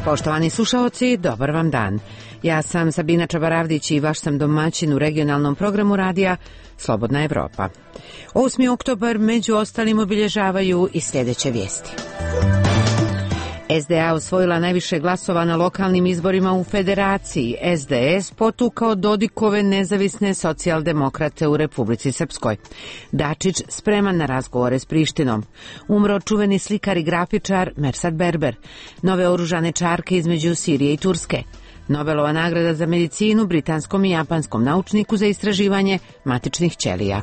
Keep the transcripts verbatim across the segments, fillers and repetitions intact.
Poštovani slušaoci, dobar vam dan. Ja sam Sabina Čabaravdić i vaš sam domaćin u regionalnom programu radija Slobodna Evropa. osmi oktobar među ostalim obilježavaju i sljedeće vijesti. S D A osvojila najviše glasova na lokalnim izborima u Federaciji. S D S potukao Dodikove nezavisne socijaldemokrate u Republici Srpskoj. Dačić spreman na razgovore s Prištinom. Umro čuveni slikar i grafičar Mersad Berber. Nove oružane čarke između Sirije i Turske. Nobelova nagrada za medicinu britanskom i japanskom naučniku za istraživanje matičnih ćelija.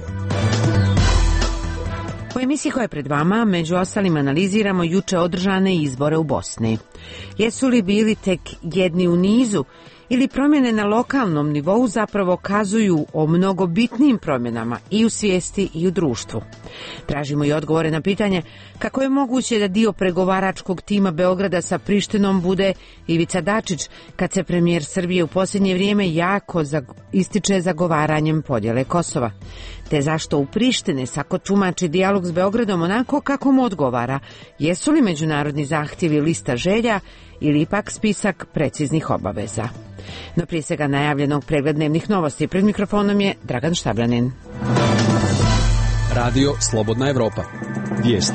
U emisiji koja je pred vama, među ostalim analiziramo juče održane izbore u Bosni. Jesu li bili tek jedni u nizu ili promjene na lokalnom nivou zapravo kazuju o mnogo bitnijim promjenama i u svijesti i u društvu? Tražimo i odgovore na pitanje kako je moguće da dio pregovaračkog tima Beograda sa Prištinom bude Ivica Dačić, kad se premijer Srbije u posljednje vrijeme jako ističe zagovaranjem podjele Kosova. Te zašto u Prištini sako tumači dijalog s Beogradom onako kako mu odgovara? Jesu li međunarodni zahtjevi lista želja ili ipak spisak preciznih obaveza? No prije svega najavljenog pregled dnevnih novosti. Pred mikrofonom je Dragan Štabljanin. Radio Slobodna Evropa. Vijesti.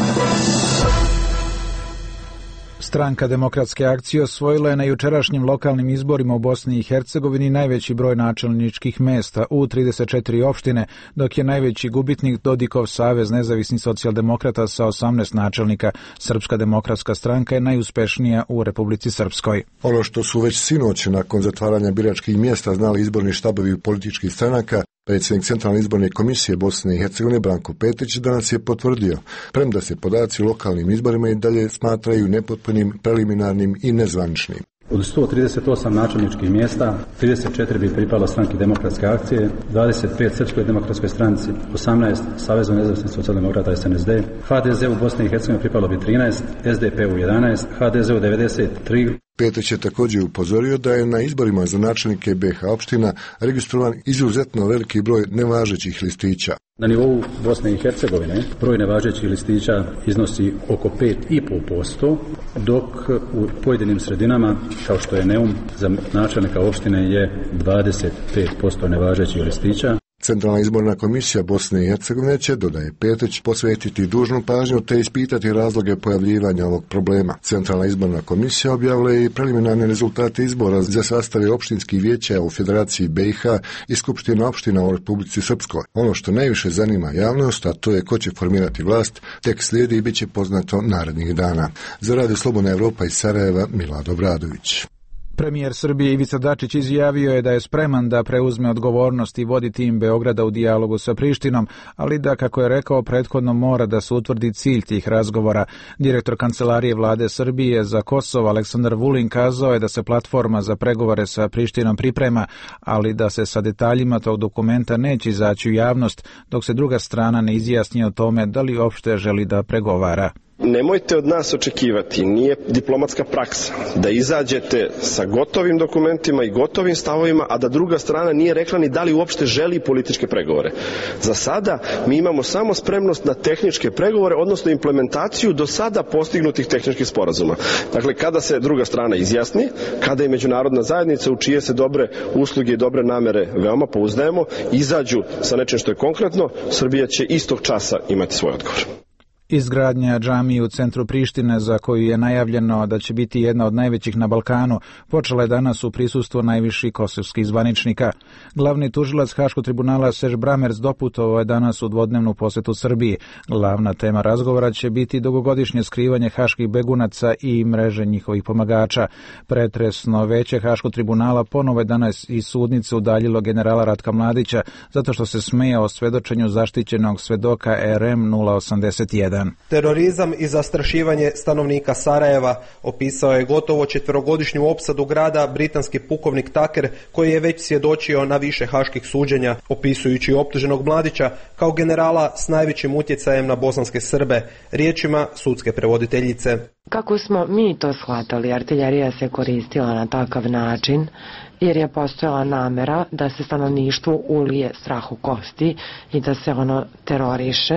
Stranka Demokratske akcije osvojila je na jučerašnjim lokalnim izborima u Bosni i Hercegovini najveći broj načelničkih mjesta u trideset četiri opštine, dok je najveći gubitnik Dodikov Savez nezavisnih socijaldemokrata sa osamnaest načelnika. Srpska demokratska stranka je najuspješnija u Republici Srpskoj. Ono što su već sinoć nakon zatvaranja biračkih mjesta znali izborni štabovi političkih stranaka, predsjednik Centralne izborne komisije Bosne i Hercegovine Branko Petrić danas je potvrdio, premda se podaci u lokalnim izborima i dalje smatraju nepotpunim, preliminarnim i nezvaničnim. Od sto trideset osam načelničkih mjesta, trideset četiri bi pripalo stranki Demokratske akcije, dvadeset pet Srpskoj demokratskoj stranci, osamnaest Savezu nezavisnih socijaldemokrata S N S D, H D Z u Bosni i Hercegovini pripalo bi trinaest, S D P u jedanaest, H D Z u devedeset tri. Petrić je također upozorio da je na izborima za načelnike B iH opština registrovan izuzetno veliki broj nevažećih listića. Na nivou Bosne i Hercegovine broj nevažećih listića iznosi oko pet i pol posto, dok u pojedinim sredinama, kao što je Neum, za načelnika opštine je dvadeset pet posto nevažećih listića. Centralna izborna komisija Bosne i Hercegovine će, dodaje Petrić, posvetiti dužnu pažnju te ispitati razloge pojavljivanja ovog problema. Centralna izborna komisija objavila je i preliminarne rezultate izbora za sastave opštinskih vijeća u Federaciji B iH i Skupština opština u Republici Srpskoj. Ono što najviše zanima javnost, a to je ko će formirati vlast, tek slijedi i bit će poznato narednih dana. Za Radio Slobodna Evropa iz Sarajeva, Milad Obradović. Premijer Srbije Ivica Dačić izjavio je da je spreman da preuzme odgovornost i vodi tim Beograda u dijalogu sa Prištinom, ali da, kako je rekao, prethodno mora da se utvrdi cilj tih razgovora. Direktor Kancelarije vlade Srbije za Kosovo Aleksandar Vulin kazao je da se platforma za pregovore sa Prištinom priprema, ali da se sa detaljima tog dokumenta neće izaći u javnost, dok se druga strana ne izjasni o tome da li uopšte želi da pregovara. Nemojte od nas očekivati, nije diplomatska praksa, da izađete sa gotovim dokumentima i gotovim stavovima, a da druga strana nije rekla ni da li uopšte želi političke pregovore. Za sada mi imamo samo spremnost na tehničke pregovore, odnosno implementaciju do sada postignutih tehničkih sporazuma. Dakle, kada se druga strana izjasni, kada je međunarodna zajednica u čije se dobre usluge i dobre namere veoma pouzdajemo, izađu sa nečim što je konkretno, Srbija će istog časa imati svoj odgovor. Izgradnja džamije u centru Prištine, za koju je najavljeno da će biti jedna od najvećih na Balkanu, počela je danas u prisustvu najviših kosovskih zvaničnika. Glavni tužilac Haškog tribunala Serž Bramers doputovao je danas u dvodnevnu posjetu Srbiji. Glavna tema razgovora će biti dugogodišnje skrivanje haških begunaca i mreže njihovih pomagača. Pretresno veće Haškog tribunala ponovo je danas iz sudnice udaljilo generala Ratka Mladića zato što se smeje o svedočenju zaštićenog svedoka R M nula osamdeset jedan. Terorizam i zastrašivanje stanovnika Sarajeva opisao je gotovo četverogodišnju opsadu grada britanski pukovnik Tucker, koji je već svjedočio na više haških suđenja, opisujući optuženog Mladića kao generala s najvećim utjecajem na bosanske Srbe, riječima sudske prevoditeljice. Kako smo mi to shvatali, artiljerija se koristila na takav način jer je postojala namera da se stanovništvu ulije strah u kosti i da se ono teroriše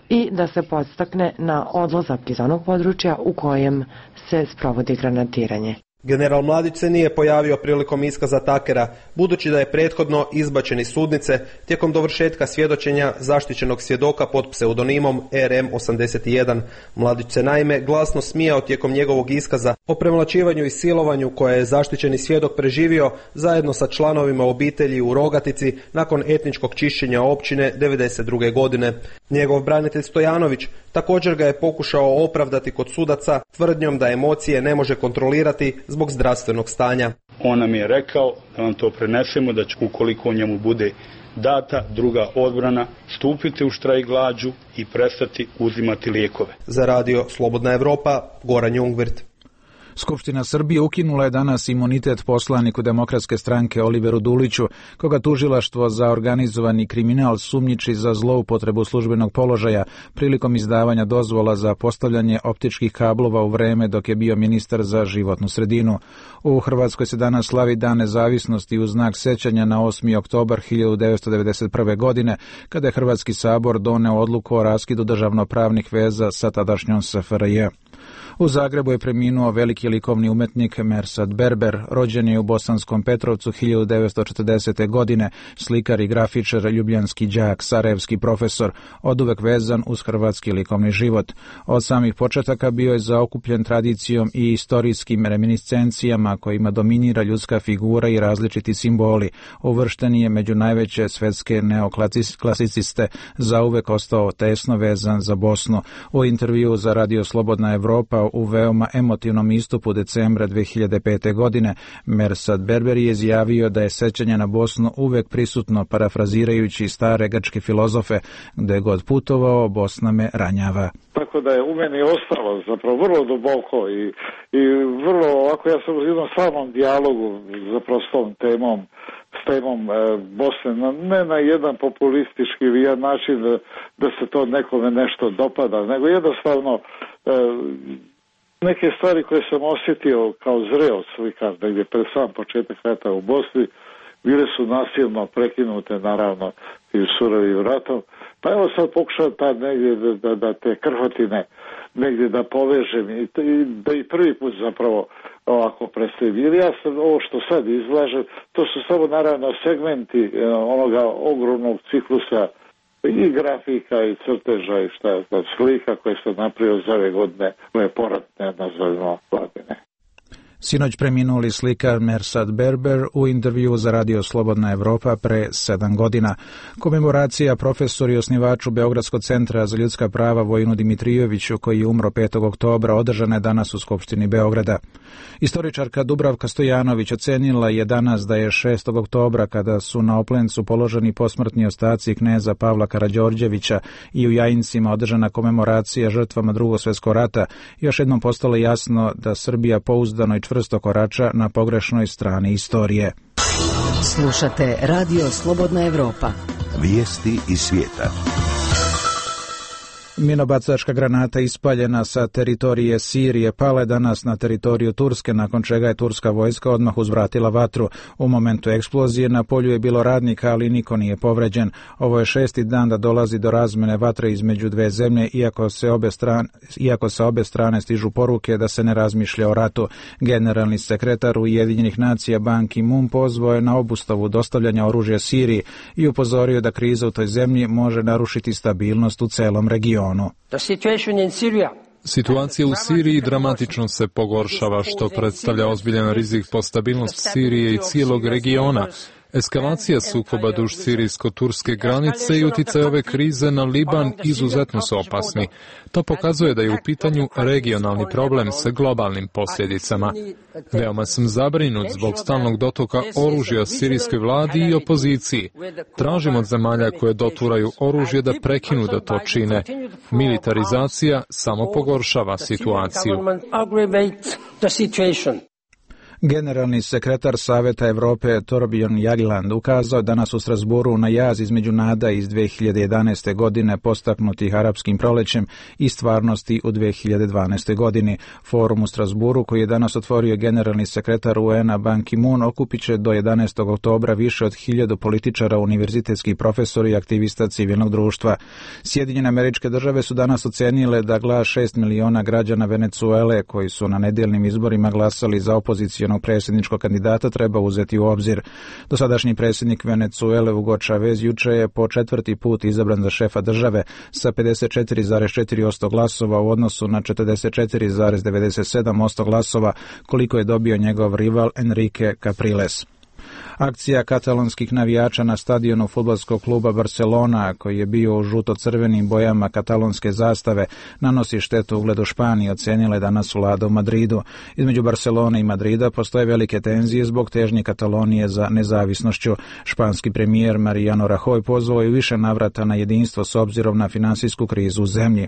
i da se podstakne na odlazak iz onog područja u kojem se sprovodi granatiranje. General Mladić se nije pojavio prilikom iskaza Takera, budući da je prethodno izbačen iz sudnice tijekom dovršetka svjedočenja zaštićenog svjedoka pod pseudonimom R M osamdeset jedan. Mladić se naime glasno smijao tijekom njegovog iskaza o premlaćivanju i silovanju koje je zaštićeni svjedok preživio zajedno sa članovima obitelji u Rogatici nakon etničkog čišćenja općine devedeset druge. godine. Njegov branitelj Stojanović također ga je pokušao opravdati kod sudaca tvrdnjom da emocije ne može kontrolirati zbog zdravstvenog stanja. On nam je rekao da nam to prenesemo, da će ukoliko njemu bude data druga odbrana stupiti u štrajk glađu i prestati uzimati lijekove. Za radio Slobodna Evropa, Goran Jungwirth. Skupština Srbije ukinula je danas imunitet poslaniku Demokratske stranke Oliveru Duliću, koga tužilaštvo za organizovani kriminal sumnjiči za zloupotrebu službenog položaja prilikom izdavanja dozvola za postavljanje optičkih kablova u vreme dok je bio ministar za životnu sredinu. U Hrvatskoj se danas slavi Dan nezavisnosti u znak sećanja na osmi oktobar hiljadu devetsto devedeset prve. godine, kada je Hrvatski sabor doneo odluku o raskidu državnopravnih veza sa tadašnjom S F R J. U Zagrebu je preminuo veliki likovni umetnik Mersad Berber, rođen je u Bosanskom Petrovcu hiljadu devetsto četrdesete. godine, slikar i grafičar, ljubljanski đak, sarajevski profesor, oduvek vezan uz hrvatski likovni život. Od samih početaka bio je zaokupljen tradicijom i istorijskim reminiscencijama kojima dominira ljudska figura i različiti simboli. Uvršten je među najveće svetske neoklasiciste, zauvek ostao tesno vezan za Bosnu. U intervju za radio Slobodna Evropa u veoma emotivnom istupu decembra dve hiljade pete. godine, Mersad Berber je izjavio da je sećanje na Bosnu uvek prisutno, parafrazirajući stare grčke filozofe: gde god putovao, Bosna me ranjava. Tako da je u meni ostalo zapravo vrlo duboko i, i vrlo ovako, ja sam u jednom samom dijalogu zapravo s tom temom, s temom e, Bosne, na, ne na jedan populistički način da, da se to nekome nešto dopada, nego jednostavno e, neke stvari koje sam osjetio kao zreo slikar negdje pred sam početak rata u Bosni bile su nasilno prekinute, naravno, i surovim ratom. Pa evo sad pokušam ta negdje da, da, da te krhotine negdje da povežem i, i da i prvi put zapravo ovako predstavim. Jer ja sam ovo što sad izlažem, to su samo naravno segmenti eh, onoga ogromnog ciklusa i grafika i crteža i šta je znam, slika koje sam napravio za ove godine, ove poratne, nazovimo, godine. Sinoć preminuli slikar Mersad Berber u intervju za radio Slobodna Evropa pre sedam godina. Komemoracija profesoru i osnivaču Beogradskog centra za ljudska prava Vojinu Dimitrijeviću, koji je umro petog oktobra, održana je danas u Skupštini Beograda. Istoričarka Dubravka Stojanović ocenila je danas da je šestog oktobra, kada su na Oplencu položeni posmrtni ostaci kneza Pavla Karađorđevića i u Jajincima održana komemoracija žrtvama Drugog svjetskog rata, još jednom postalo jasno da Srbija pouzdano i čvrsto korača na pogrešnoj strani istorije. Slušate radio Slobodna Evropa. Vijesti iz svijeta. Minobacačka granata ispaljena sa teritorije Sirije pala je danas na teritoriju Turske, nakon čega je turska vojska odmah uzvratila vatru. U momentu eksplozije na polju je bilo radnika, ali niko nije povređen. Ovo je šesti dan da dolazi do razmene vatre između dve zemlje, iako se obe strane, iako sa obe strane stižu poruke da se ne razmišlja o ratu. Generalni sekretar Ujedinjenih nacija Ban Ki-moon pozvao je na obustavu dostavljanja oružja Siriji i upozorio da kriza u toj zemlji može narušiti stabilnost u celom regionu. Situacija u Siriji dramatično se pogoršava, što predstavlja ozbiljan rizik po stabilnost Sirije i cijelog regiona. Eskalacija sukoba duž sirijsko-turske granice i utjecaj ove krize na Liban izuzetno su opasni. To pokazuje da je u pitanju regionalni problem sa globalnim posljedicama. Veoma sam zabrinut zbog stalnog dotoka oružja sirijskoj vladi i opoziciji. Tražim od zemalja koje doturaju oružje da prekinu da to čine. Militarizacija samo pogoršava situaciju. Generalni sekretar Saveta Evrope Torbjörn Jagland ukazao danas u Strasburu na jaz između nada iz dve hiljade jedanaeste. godine postaknutih arapskim prolećem i stvarnosti u dve hiljade dvanaeste. godini. Forum u Strasburu koji je danas otvorio generalni sekretar U N-a Ban Ki-moon okupit će do jedanaestog oktobra više od hiljadu političara, univerzitetskih profesora i aktivista civilnog društva. Sjedinjene Američke Države su danas ocenile da glas šest miliona građana Venecuele koji su na nedeljnim izborima glasali za opozicijonog predsjedničkog kandidata treba uzeti u obzir. Dosadašnji predsjednik Venecuele Hugo Chavez juče je po četvrti put izabran za šefa države sa pedeset četiri zarez četiri posto glasova u odnosu na četrdeset četiri zarez devedeset sedam posto glasova koliko je dobio njegov rival Enrique Capriles. Akcija katalonskih navijača na stadionu fudbalskog kluba Barcelona, koji je bio u žuto-crvenim bojama katalonske zastave, nanosi štetu ugledu Španije, ocenila je danas vlada u Madridu. Između Barcelone i Madrida postoje velike tenzije zbog težnje Katalonije za nezavisnošću. Španski premijer Mariano Rajoy pozvao je više navrata na jedinstvo s obzirom na finansijsku krizu u zemlji.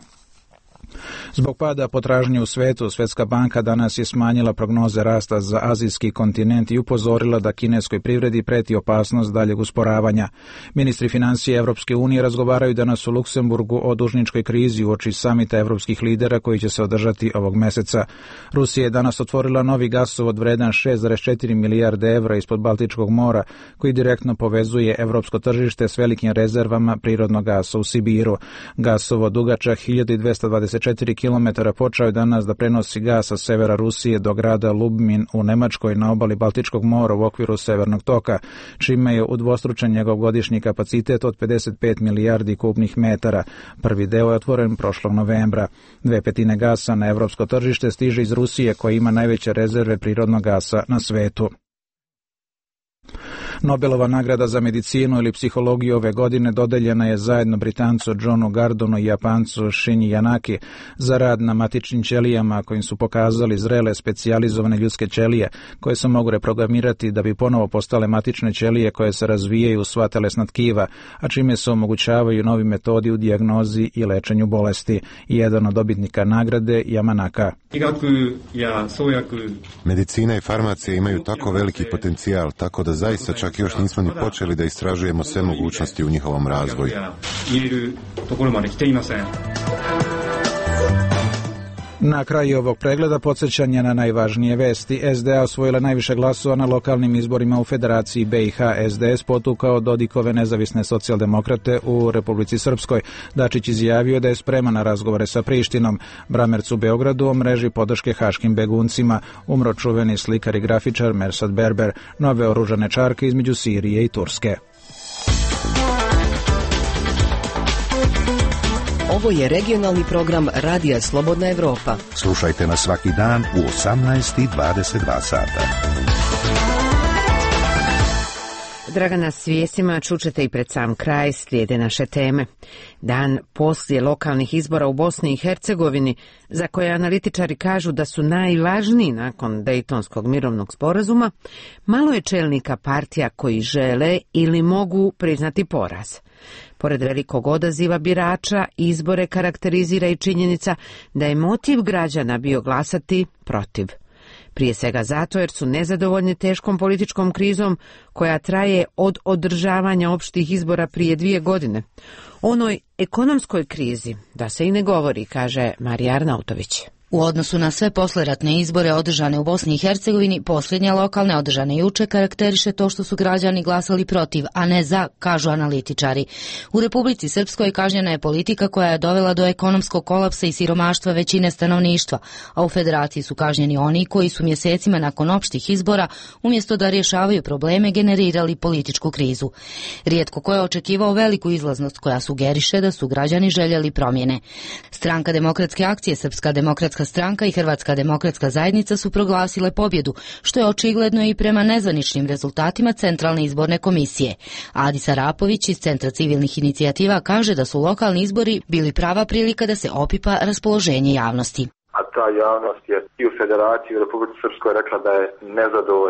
Zbog pada potražnje u svetu, Svjetska banka danas je smanjila prognoze rasta za azijski kontinent i upozorila da kineskoj privredi preti opasnost daljeg usporavanja. Ministri financije Evropske unije razgovaraju danas u Luksemburgu o dužničkoj krizi uoči samita evropskih lidera koji će se održati ovog meseca. Rusija je danas otvorila novi gasovod vredan šest zarez četiri milijarde evra ispod Baltičkog mora, koji direktno povezuje evropsko tržište s velikim rezervama prirodnog gasa u Sibiru. Gasovod dugačak hiljadu dvesta dvadeset četiri kilometara počeo je danas da prenosi gas sa severa Rusije do grada Lubmin u Nemačkoj na obali Baltičkog mora u okviru Severnog toka, čime je udvostručen njegov godišnji kapacitet od pedeset pet milijardi kubnih metara. Prvi deo je otvoren prošlog novembra. Dve petine gasa na evropsko tržište stiže iz Rusije, koja ima najveće rezerve prirodnog gasa na svetu. Nobelova nagrada za medicinu ili psihologiju ove godine dodeljena je zajedno Britancu Johnu Gardonu i Japancu Shinji Yanaki za rad na matičnim ćelijama kojim su pokazali zrele specijalizovane ljudske ćelije koje se mogu reprogramirati da bi ponovo postale matične ćelije koje se razvijaju u sva telesna tkiva, a čime se omogućavaju novi metodi u dijagnozi i lečenju bolesti. Jedan od dobitnika nagrade Yamanaka. Medicina i farmacija imaju tako veliki potencijal, tako da zaista čak još nismo ni počeli da istražujemo sve mogućnosti u njihovom razvoju. Na kraju ovog pregleda podsjećanje na najvažnije vesti. S D A osvojila najviše glasova na lokalnim izborima u Federaciji B i H. S D S potukao Dodikove nezavisne socijaldemokrate u Republici Srpskoj. Dačić izjavio da je spreman na razgovore sa Prištinom. Bramerc u Beogradu o mreži podrške haškim beguncima. Umro čuveni slikar i grafičar Mersad Berber. Nove oružane čarke između Sirije i Turske. Ovo je regionalni program Radija Slobodna Evropa. Slušajte nas svaki dan u osamnaest i dvadeset dva sata. Dragana, s vijestima čućete i pred sam kraj slijede naše teme. Dan poslije lokalnih izbora u Bosni i Hercegovini, za koje analitičari kažu da su najvažniji nakon Dejtonskog mirovnog sporazuma, malo je čelnika partija koji žele ili mogu priznati poraz. Pored velikog odaziva birača, izbore karakterizira i činjenica da je motiv građana bio glasati protiv. Prije svega zato jer su nezadovoljni teškom političkom krizom koja traje od održavanja opštih izbora prije dvije godine. O onoj ekonomskoj krizi da se i ne govori, kaže Marija Arnautović. U odnosu na sve posleratne izbore održane u Bosni i Hercegovini, posljednje lokalne održane juče karakteriše to što su građani glasali protiv, a ne za, kažu analitičari. U Republici Srpskoj kažnjena je politika koja je dovela do ekonomskog kolapsa i siromaštva većine stanovništva, a u Federaciji su kažnjeni oni koji su mjesecima nakon opštih izbora, umjesto da rješavaju probleme, generirali političku krizu. Rijetko ko je očekivao veliku izlaznost koja sugeriše da su građani željeli promjene. Stranka demokratske akcije, Srpska demokratska stranka i Hrvatska demokratska zajednica su proglasile pobjedu, što je očigledno i prema nezvaničnim rezultatima Centralne izborne komisije. Adis Arapović iz Centra civilnih inicijativa kaže da su lokalni izbori bili prava prilika da se opipa raspoloženje javnosti. A ta javnost je i u Federaciji i u Republici Srpskoj rekla da je nezadovoljna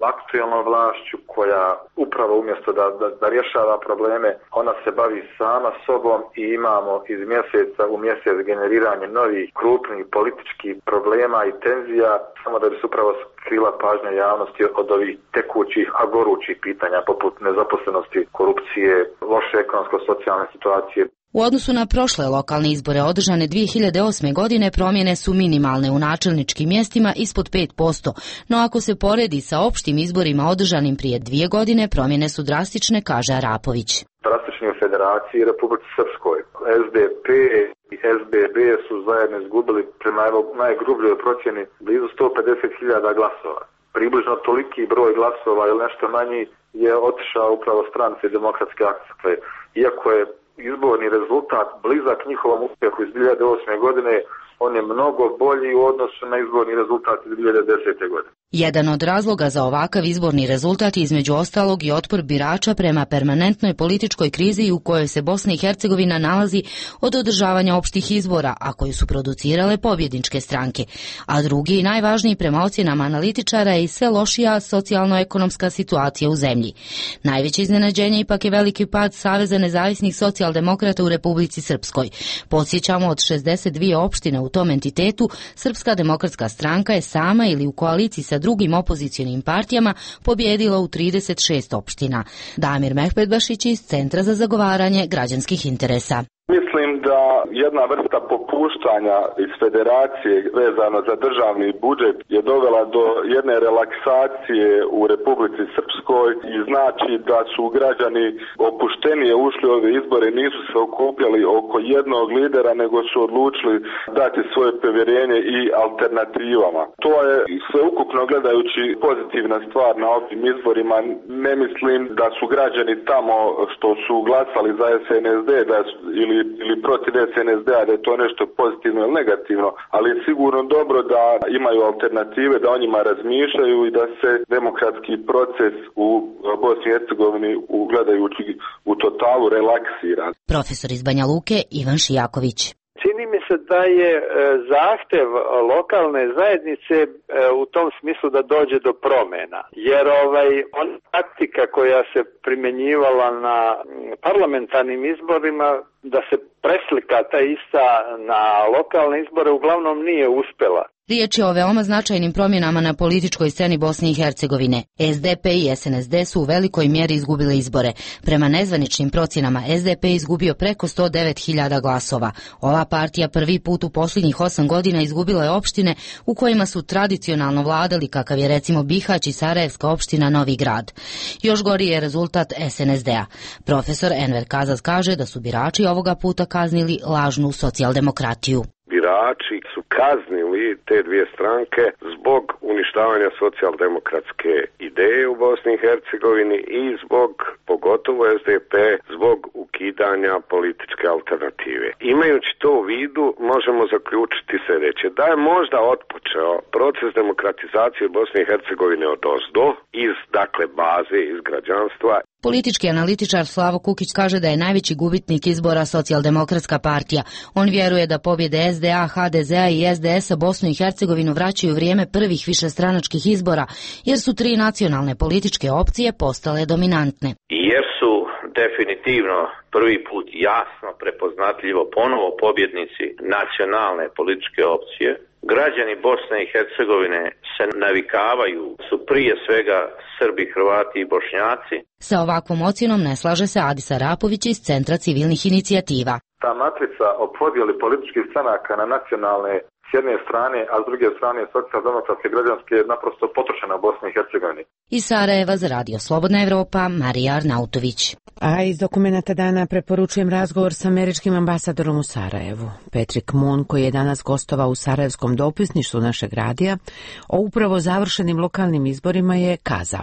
aktualnom vlašću koja upravo umjesto da, da, da rješava probleme, ona se bavi sama sobom i imamo iz mjeseca u mjesec generiranje novih krupnih političkih problema i tenzija, samo da bi se upravo skrila pažnja javnosti od ovih tekućih, a gorućih pitanja poput nezaposlenosti, korupcije, loše ekonomsko-socijalne situacije. U odnosu na prošle lokalne izbore održane dvije hiljade osme. godine promjene su minimalne u načelničkim mjestima ispod pet posto, no ako se poredi sa opštim izborima održanim prije dvije godine, promjene su drastične, kaže Arapović. Drastični u Federaciji i Republici Srpskoj. S D P i S B B su zajedno izgubili prema najgrubljoj procjeni blizu sto pedeset hiljada glasova. Približno toliki broj glasova ili nešto manji je otišao upravo stranci Demokratske akcije. Iako je izborni rezultat blizak njihovom uspjehu iz dvije hiljade osme. godine, on je mnogo bolji u odnosu na izborni rezultat iz dvije hiljade desete. godine. Jedan od razloga za ovakav izborni rezultat između ostalog i otpor birača prema permanentnoj političkoj krizi u kojoj se Bosna i Hercegovina nalazi od održavanja opštih izbora, a koju su producirale pobjedničke stranke. A drugi i najvažniji prema ocjenama analitičara je i sve lošija socijalno-ekonomska situacija u zemlji. Najveće iznenađenje ipak je veliki pad Saveza nezavisnih socijaldemokrata u Republici Srpskoj. Podsjećamo, od šezdeset dvije opštine u tom entitetu, Srpska demokratska stranka je sama ili u koaliciji sa drugim opozicionim partijama pobjedila u trideset šest opština. Damir Mehmedbašić iz Centra za zagovaranje građanskih interesa. Mislim da jedna vrsta popuštanja iz federacije vezano za državni budžet je dovela do jedne relaksacije u Republici Srpskoj i znači da su građani opuštenije ušli u ove izbore, nisu se okupljali oko jednog lidera, nego su odlučili dati svoje povjerenje i alternativama. To je sveukupno gledajući pozitivna stvar na ovim izborima. Ne mislim da su građani tamo što su glasali za S N S D da su, ili ili protiv S N S D-a da je to nešto pozitivno ili negativno, ali je sigurno dobro da imaju alternative, da o njima razmišljaju i da se demokratski proces u Bosni i Hercegovini ugledajući u totalu relaksira. Profesor iz Banja Luke Ivan Šijaković. Čini mi se da je zahtev lokalne zajednice u tom smislu da dođe do promjena, jer ovaj ona taktika koja se primjenjivala na parlamentarnim izborima da se preslika ta ista na lokalne izbore uglavnom nije uspjela. Riječ je o veoma značajnim promjenama na političkoj sceni Bosne i Hercegovine. S D P i S N S D su u velikoj mjeri izgubile izbore. Prema nezvaničnim procjenama S D P je izgubio preko sto devet hiljada glasova. Ova partija prvi put u posljednjih osam godina izgubila je opštine u kojima su tradicionalno vladali, kakav je recimo Bihać i Sarajevska opština Novi Grad. Još gori je rezultat S N S D-a. Profesor Enver Kazaz kaže da su birači ovoga puta kaznili lažnu socijaldemokratiju. Birači su kaznili te dvije stranke zbog uništavanja socijaldemokratske ideje u Bosni i Hercegovini i zbog, pogotovo S D P, zbog ukidanja političke alternative. Imajući to u vidu, možemo zaključiti sljedeće, da je možda otpočeo proces demokratizacije Bosne i Hercegovine od ozdo, iz, dakle, baze, iz građanstva. Politički analitičar Slavo Kukić kaže da je najveći gubitnik izbora Socijaldemokratska partija. On vjeruje da pobjede S D A, H D Z-a i S D S-a Bosnu i Hercegovinu vraćaju vrijeme prvih višestranačkih izbora, jer su tri nacionalne političke opcije postale dominantne. Jer su definitivno prvi put jasno, prepoznatljivo ponovo pobjednici nacionalne političke opcije. Građani Bosne i Hercegovine se navikavaju, su prije svega Srbi, Hrvati i Bošnjaci. Sa ovakvom ocjenom ne slaže se Adis Arapović iz Centra civilnih inicijativa. Ta matrica o podjeli političkih stranaka na nacionalne s jedne strane, a s druge strane socijaldemokratske građanske je naprosto potrošena u Bosni i Hercegovini. Iz Sarajeva za Radio Slobodna Evropa, Marija Arnautović. A iz dokumenta dana preporučujem razgovor s američkim ambasadorom u Sarajevu. Patrick Moon, koji je danas gostovao u sarajevskom dopisništvu našeg radija, o upravo završenim lokalnim izborima je kazao.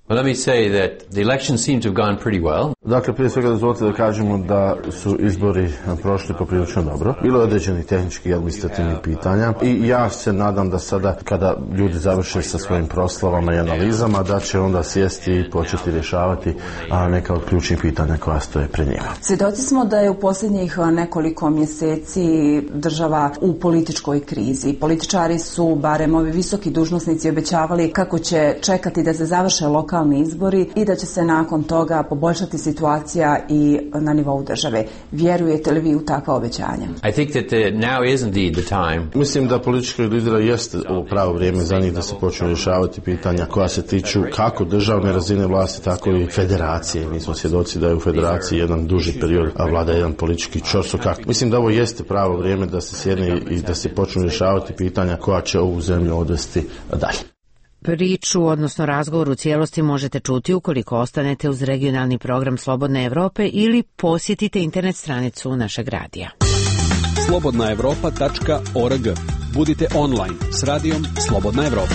Well, let me say that the elections seem to have gone pretty well. Dakle, prije svega dozvolite da kažemo da su izbori prošli poprilično dobro. Bilo je određenih tehničkih i administrativnih pitanja i ja se nadam da sada kada ljudi završe sa svojim proslavama i analizama da će onda sjesti i početi rješavati a, neka od ključnih pitanja koja stoje pred njima. Svjedoci smo da je u posljednjih nekoliko mjeseci država u političkoj krizi. Političari su, barem ovi visoki dužnosnici, obećavali kako će čekati da se završe lokalni izbori i da će se nakon toga poboljšati situacija i na nivou države. Vjerujete li vi u takva obećanja? I think that the, now is indeed the time. Mislim da politički lidera jeste u pravo vrijeme za njih da se počnu rješavati pitanja koja se tiču kako državne razine vlasti, tako i federacije. Mi smo svjedoci da je u federaciji jedan duži period, a vlada jedan politički ćorsokak. Mislim da ovo jeste pravo vrijeme da se sjedne i da se počnu rješavati pitanja koja će ovu zemlju odvesti dalje. Priču, odnosno razgovor u cijelosti možete čuti ukoliko ostanete uz regionalni program Slobodne Evrope ili posjetite internet stranicu našeg radija. slobodna evropa tačka org. Budite online s radijom Slobodna Evropa.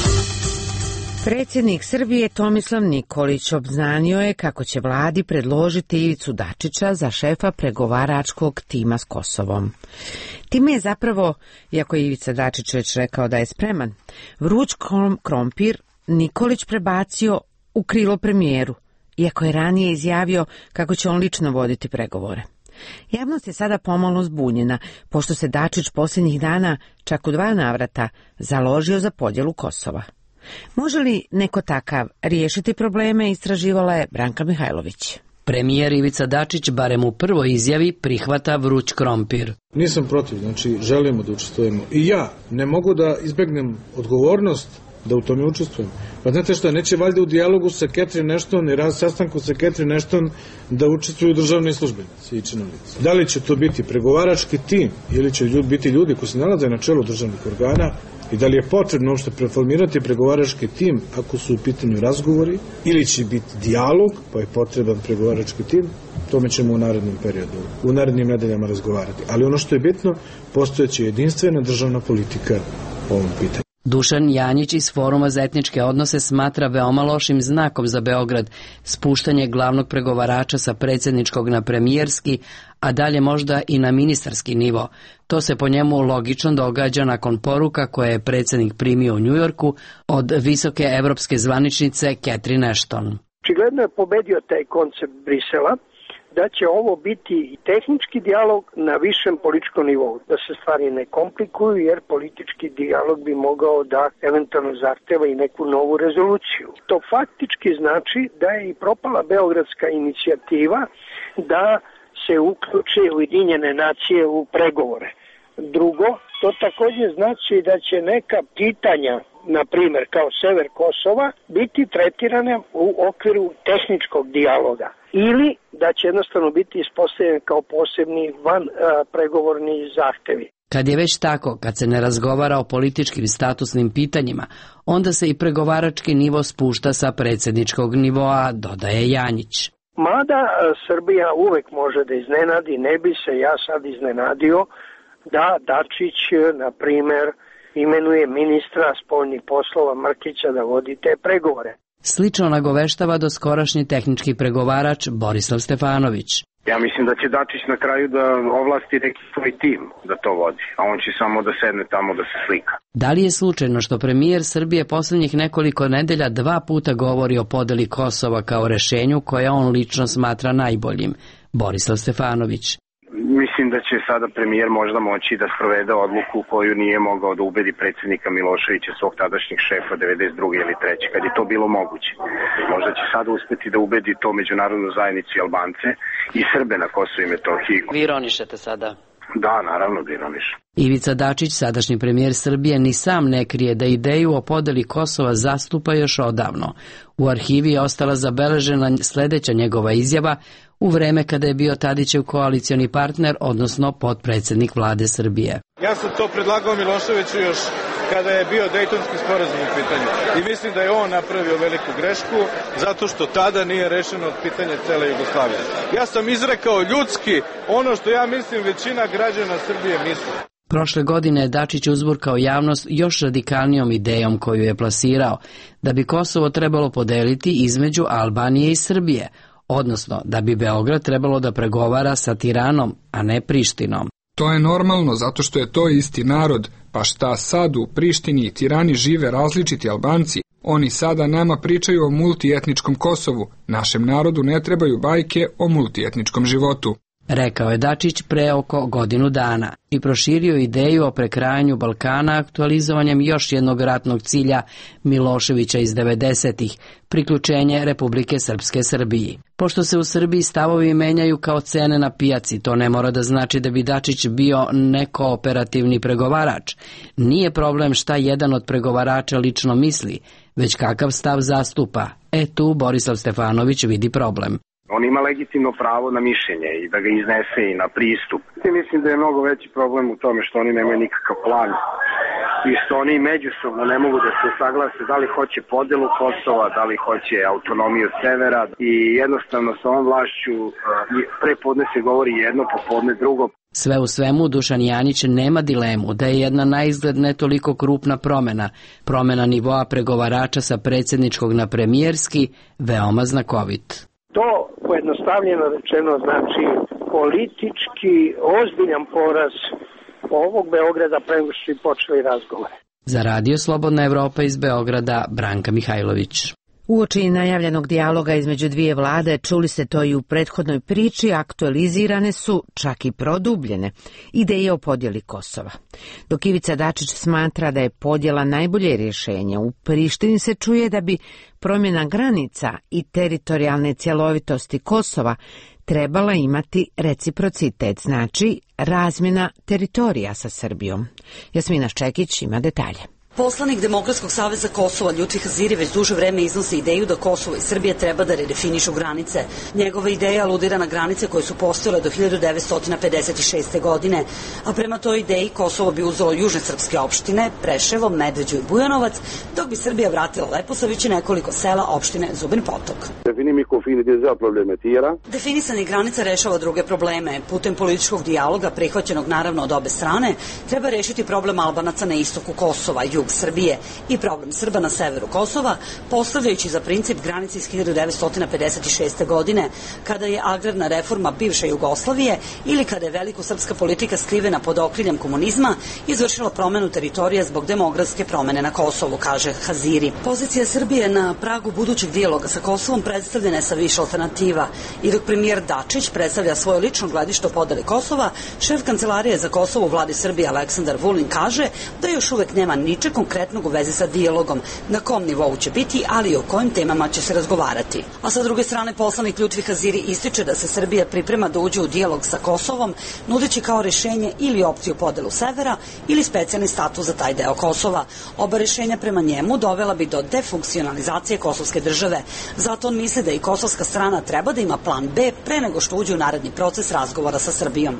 Predsjednik Srbije Tomislav Nikolić obznanio je kako će vladi predložiti Ivicu Dačića za šefa pregovaračkog tima s Kosovom. Time je zapravo, iako je Ivica Dačić već rekao da je spreman, vruć krompir Nikolić prebacio u krilo premijeru, iako je ranije izjavio kako će on lično voditi pregovore. Javnost je sada pomalo zbunjena, pošto se Dačić posljednjih dana, čak u dva navrata, založio za podjelu Kosova. Može li neko takav riješiti probleme, istraživala je Branka Mihajlović. Premijer Ivica Dačić, barem u prvoj izjavi, prihvata vruć krompir. Nisam protiv, znači želimo da učestvujemo. I ja ne mogu da izbegnem odgovornost da u tome učestvujem. Pa znate što, neće valjda u dijalogu sa Catherine Ashton i raz sastanku sa Catherine Ashton da učestvuju državni službenici i činovnici. Da li će to biti pregovarački tim ili će ljudi, biti ljudi koji se nalaze na čelu državnih organa i da li je potrebno uopšte preformirati pregovarački tim ako su u pitanju razgovori ili će biti dijalog pa je potreban pregovarački tim, tome ćemo u narednom periodu, u narednim nedeljama razgovarati. Ali ono što je bitno, postojeće jedinstvena državna politika po ovom pitanju. Dušan Janjić iz Foruma za etničke odnose smatra veoma lošim znakom za Beograd spuštanje glavnog pregovarača sa predsjedničkog na premijerski, a dalje možda i na ministarski nivo. To se po njemu logično događa nakon poruka koje je predsjednik primio u Njujorku od visoke evropske zvaničnice Catherine Ashton. Očigledno je pobedio taj koncept Brisela, da će ovo biti i tehnički dijalog na višem političkom nivou, da se stvari ne komplikuju jer politički dijalog bi mogao da eventualno zahteva i neku novu rezoluciju. To faktički znači da je i propala beogradska inicijativa da se uključe Ujedinjene nacije u pregovore. Drugo, to također znači da će neka pitanja, na primjer kao sever Kosova, biti tretirane u okviru tehničkog dijaloga ili da će jednostavno biti ispostavljen kao posebni van a, pregovorni zahtevi. Kad je već tako, kad se ne razgovara o političkim statusnim pitanjima, onda se i pregovarački nivo spušta sa predsjedničkog nivoa, dodaje Janjić. Mada a, Srbija uvek može da iznenadi, ne bi se ja sad iznenadio da Dačić, na primjer, imenuje ministra spoljnih poslova Mrkića da vodi te pregovore. Slično nagoveštava doskorašnji tehnički pregovarač Borislav Stefanović. Ja mislim da će Dačić na kraju da ovlasti neki svoj tim da to vodi, a on će samo da sedne tamo da se slika. Da li je slučajno što premijer Srbije posljednjih nekoliko nedelja dva puta govori o podeli Kosova kao rešenju koje on lično smatra najboljim? Borislav Stefanović. Mislim da će sada premijer možda moći da sprovede odluku koju nije mogao da ubedi predsjednika Miloševića, svog tadašnjeg šefa devedeset druge ili treće kad je to bilo moguće. Možda će sada uspeti da ubedi to međunarodnu zajednicu i Albance i Srbe na Kosovu i Metohiji. Vi ironišete sada? Da, naravno da ironišem. Ivica Dačić, sadašnji premijer Srbije, ni sam ne krije da ideju o podeli Kosova zastupa još odavno. U arhivi je ostala zabeležena sljedeća njegova izjava u vreme kada je bio Tadićev koalicioni partner, odnosno potpredsjednik vlade Srbije. Ja sam to predlagao Miloševiću još kada je bio Dejtonski sporazum u pitanju. I mislim da je on napravio veliku grešku, zato što tada nije rešeno pitanje cele Jugoslavije. Ja sam izrekao ljudski ono što ja mislim većina građana Srbije misli. Prošle godine je Dačić uzburkao javnost još radikalnijom idejom koju je plasirao, da bi Kosovo trebalo podeliti između Albanije i Srbije, odnosno da bi Beograd trebalo da pregovara sa Tiranom, a ne Prištinom. To je normalno zato što je to isti narod, pa šta sad u Prištini i Tirani žive različiti Albanci. Oni sada nama pričaju o multietničkom Kosovu, našem narodu ne trebaju bajke o multietničkom životu. Rekao je Dačić pre oko godinu dana i proširio ideju o prekrajanju Balkana aktualizovanjem još jednog ratnog cilja Miloševića iz devedesetih, priključenje Republike Srpske Srbiji. Pošto se u Srbiji stavovi menjaju kao cene na pijaci, to ne mora da znači da bi Dačić bio nekooperativni pregovarač. Nije problem šta jedan od pregovarača lično misli, već kakav stav zastupa. E tu Borislav Stefanović vidi problem. On ima legitimno pravo na mišljenje i da ga iznese i na pristup. I mislim da je mnogo veći problem u tome što oni nemaju nikakav plan i što oni međusobno ne mogu da se saglase da li hoće podelu Kosova, da li hoće autonomiju severa i jednostavno sa ovom vlašću pre podne se govori jedno, popodne drugo. Sve u svemu, Dušan Janić nema dilemu da je jedna naizgled ne toliko krupna promena, promena nivoa pregovarača sa predsjedničkog na premijerski, veoma znakovit. To pojednostavljeno rečeno znači politički ozbiljan poraz ovog Beograda pre nego što su počeli razgovore. Za Radio Slobodna Evropa iz Beograda, Branka Mihajlović. Uoči najavljenog dijaloga između dvije vlade, čuli se to i u prethodnoj priči, aktualizirane su, čak i produbljene, ideje o podjeli Kosova. Dok Ivica Dačić smatra da je podjela najbolje rješenje, u Prištini se čuje da bi promjena granica i teritorijalne cjelovitosti Kosova trebala imati reciprocitet, znači razmjena teritorija sa Srbijom. Jasmina Ščekić ima detalje. Poslanik Demokratskog saveza Kosova Ljutvi Haziri već duže vreme iznosi ideju da Kosovo i Srbija treba da redefinišu granice. Njegova ideja aludira na granice koje su postojale do hiljadu devetsto pedeset šeste. godine, a prema toj ideji Kosovo bi uzelo južne srpske opštine, Preševo, Medveđu i Bujanovac, dok bi Srbija vratila Leposavić i nekoliko sela opštine Zubin Potok. Definisanje granica rešava druge probleme. Putem političkog dijaloga, prihvaćenog naravno od obe strane, treba rešiti problem Albanaca na istoku Kosova, jug Srbije i problem Srba na severu Kosova, postavljajući za princip granice iz hiljadu devetsto pedeset šeste. godine, kada je agrarna reforma bivše Jugoslavije ili kada je velikosrpska politika skrivena pod okriljem komunizma izvršila promenu teritorija zbog demografske promene na Kosovu, kaže Haziri. Pozicija Srbije na pragu budućeg dijaloga sa Kosovom predstavljena je sa više alternativa i dok premijer Dačić predstavlja svoje lično gledište o podeli Kosova, šef kancelarije za Kosovo u vladi Srbije Aleksandar Vulin kaže da još uvek nema ničeg konkretnog u vezi sa dijalogom, na kom nivou će biti, ali i o kojim temama će se razgovarati. A sa druge strane, poslanik Ljutvi Haziri ističe da se Srbija priprema da uđe u dijalog sa Kosovom, nudeći kao rešenje ili opciju podelu severa ili specijalni status za taj deo Kosova. Oba rešenja prema njemu dovela bi do defunkcionalizacije kosovske države. Zato on misli da i kosovska strana treba da ima plan B pre nego što uđe u naredni proces razgovora sa Srbijom.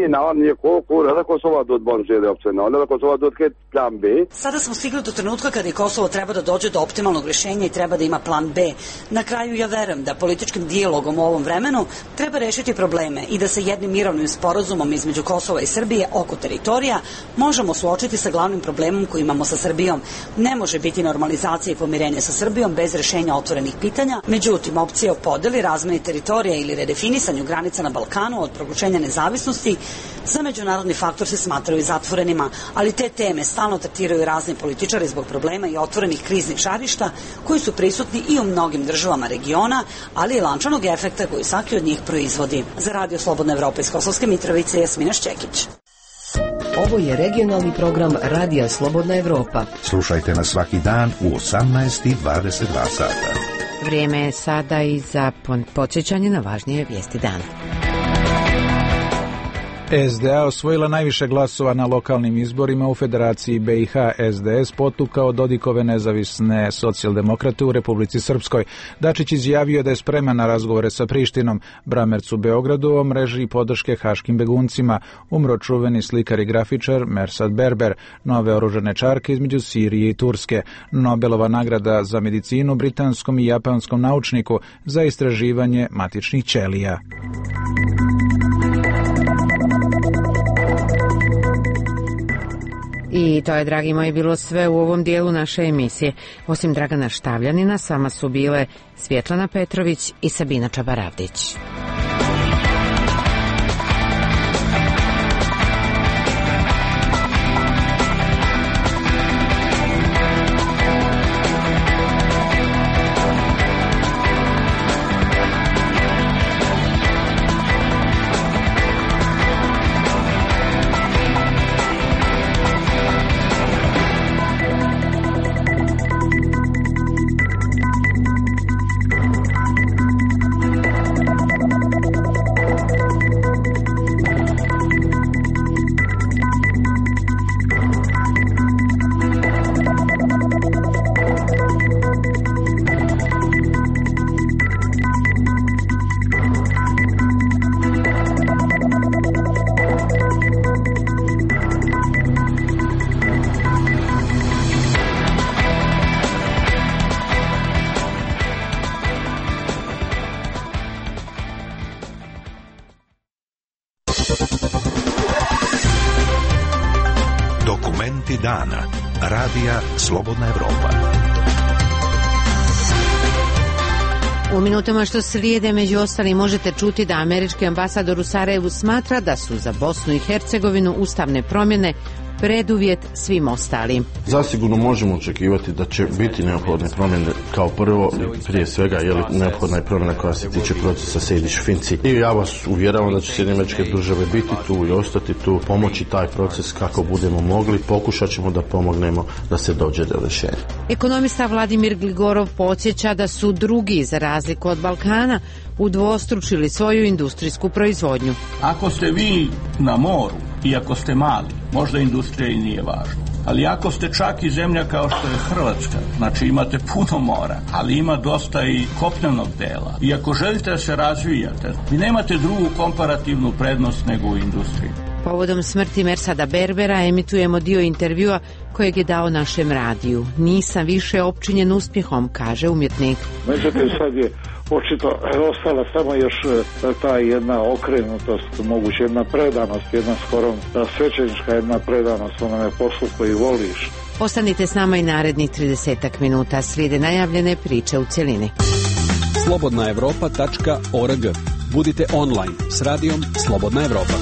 Sada smo stigli do trenutka kada i Kosovo treba da dođe do optimalnog rješenja i treba da ima plan B. Na kraju ja verujem da političkim dijalogom u ovom vremenu treba rešiti probleme i da se jednim mirovnim sporazumom između Kosova i Srbije oko teritorija možemo suočiti sa glavnim problemom koji imamo sa Srbijom. Ne može biti normalizacija i pomirenje sa Srbijom bez rešenja otvorenih pitanja, međutim opcije o podeli, razmeni teritorija ili redefinisanju granica na Balkanu od proglašenja nezavisnosti za međunarodni faktor se smatraju zatvorenima, ali te teme stalno tretiraju razni političari zbog problema i otvorenih kriznih žarišta koji su prisutni i u mnogim državama regiona, ali i lančanog efekta koji svaki od njih proizvodi. Za Radio Slobodna Evropa iz Kosovske Mitrovice, Jasmina Ščekić. Ovo je regionalni program Radija Slobodna Evropa. Slušajte nas svaki dan u osamnaest i dvadeset dva sata. Vrijeme je sada i za podsjećanje na važnije vijesti dana. S D A osvojila najviše glasova na lokalnim izborima u Federaciji B i H. S D S potukao Dodikove nezavisne socijaldemokrate u Republici Srpskoj. Dačić izjavio da je spreman na razgovore sa Prištinom. Bramerc u Beogradu o mreži podrške haškim beguncima. Umro čuveni slikar i grafičar Mersad Berber. Nove oružane čarke između Sirije i Turske. Nobelova nagrada za medicinu britanskom i japanskom naučniku za istraživanje matičnih ćelija. I to je, dragi moji, bilo sve u ovom dijelu naše emisije. Osim Dragana Štavljanina, s vama su bile Svjetlana Petrović i Sabina Čabaravdić. Dokumenti dana. Radija Slobodna Evropa. U minutama što slijede, među ostalim, možete čuti da američki ambasador u Sarajevu smatra da su za Bosnu i Hercegovinu ustavne promjene preduvjet svim ostalim. Zasigurno možemo očekivati da će biti neophodne promjene. Kao prvo, prije svega, je li neophodna je promjena koja se tiče procesa Sejdić-Finci. I ja vas uvjeravam da će Sjedinjene Američke Države biti tu i ostati tu, pomoći taj proces kako budemo mogli. Pokušat ćemo da pomognemo da se dođe do rješenja. Ekonomista Vladimir Gligorov podsjeća da su drugi, za razliku od Balkana, udvostručili svoju industrijsku proizvodnju. Ako ste vi na moru i ako ste mali, možda industrija i nije važna. Ali ako ste čak i zemlja kao što je Hrvatska, znači imate puno mora, ali ima dosta i kopnenog dela. I ako želite da se razvijate, vi nemate drugu komparativnu prednost nego u industriji. Povodom smrti Mersada Berbera emitujemo dio intervjua kojeg je dao našem radiju. Nisam više opčinjen uspjehom, kaže umjetnik. Međutim, sad je očito ostala samo još ta jedna okrenutost, moguće jedna predanost, jedna skoro svećenička jedna predanost onome poslu koji voliš. Ostanite s nama i narednih tridesetak minuta, slijede najavljene priče u cjelini. slobodna evropa tačka org. Budite online s radijom Slobodna Evropa.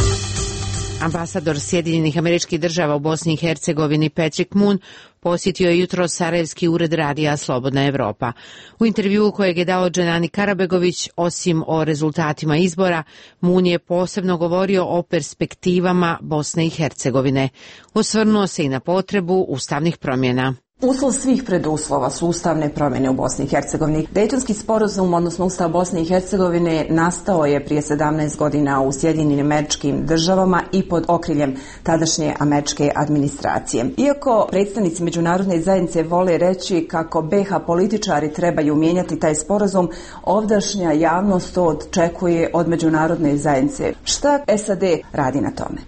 Ambasador Sjedinjenih Američkih Država u Bosni i Hercegovini Patrick Moon posjetio je jutro Sarajevski ured radija Slobodna Evropa. U intervjuu kojeg je dao Dženani Karabegović, osim o rezultatima izbora, Moon je posebno govorio o perspektivama Bosne i Hercegovine. Osvrnuo se i na potrebu ustavnih promjena. Uslov svih preduslova su ustavne promjene u Bosni i Hercegovini. Dejtonski sporazum, odnosno Ustav Bosne i Hercegovine, nastao je prije sedamnaest godina u Sjedinjenim Američkim Državama i pod okriljem tadašnje američke administracije. Iako predstavnici međunarodne zajednice vole reći kako be ha političari trebaju mijenjati taj sporazum, ovdašnja javnost to očekuje od međunarodne zajednice. Šta es a de radi na tome?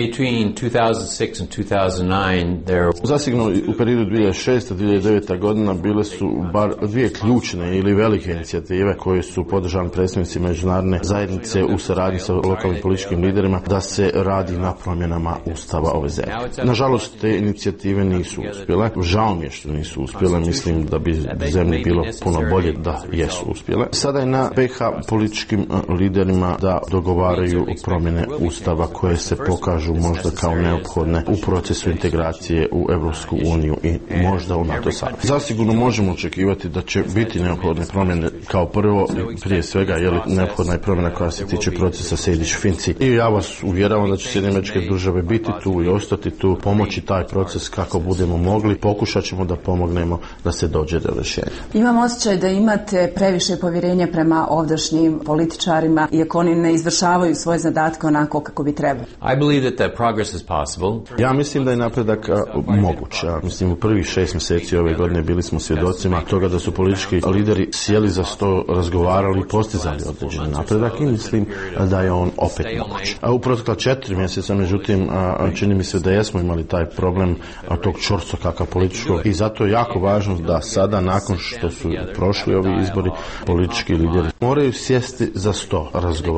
Zasigurno u periodu dvije hiljade šeste. do dvije hiljade devete. godina bile su bar dvije ključne ili velike inicijative koje su podržali predstavnici međunarodne zajednice u saradnji sa lokalnim političkim liderima da se radi na promjenama ustava ove zemlje. Nažalost, te inicijative nisu uspjele. Žao mi je što nisu uspjele. Mislim da bi zemlji bilo puno bolje da jesu uspjele. Sada je na be ha političkim liderima da dogovaraju promjene ustava koje se pokažu možda kao neophodne u procesu integracije u Evropsku uniju i možda u NATO savez. Zasigurno možemo očekivati da će biti neophodne promjene. Kao prvo, prije svega, je li neophodna je promjena koja se tiče procesa Sejdić-Finci. I ja vas uvjeravam da će Sjedinjene Američke Države biti tu i ostati tu, pomoći taj proces kako budemo mogli. Pokušat ćemo da pomognemo da se dođe do rješenja. Imam osjećaj da imate previše povjerenja prema ovdašnjim političarima, iako oni ne izvršavaju svoje zadatke onako kako bi trebalo. I believe that that progress is possible. Ja mislim da je napredak moguć. Ja mislim u prvih šest mjeseci ove godine bili smo svjedocima toga da su politički lideri sjeli za sto, razgovarali i postizali određeni napredak i mislim da je on opet moguć. A u protekla četiri mjeseca, međutim, čini mi se da jesmo imali taj problem tog čorsokaka političkog i zato je jako važno da sada, nakon što su prošli ovi izbori, politički lideri moraju sjesti za sto, razgovarati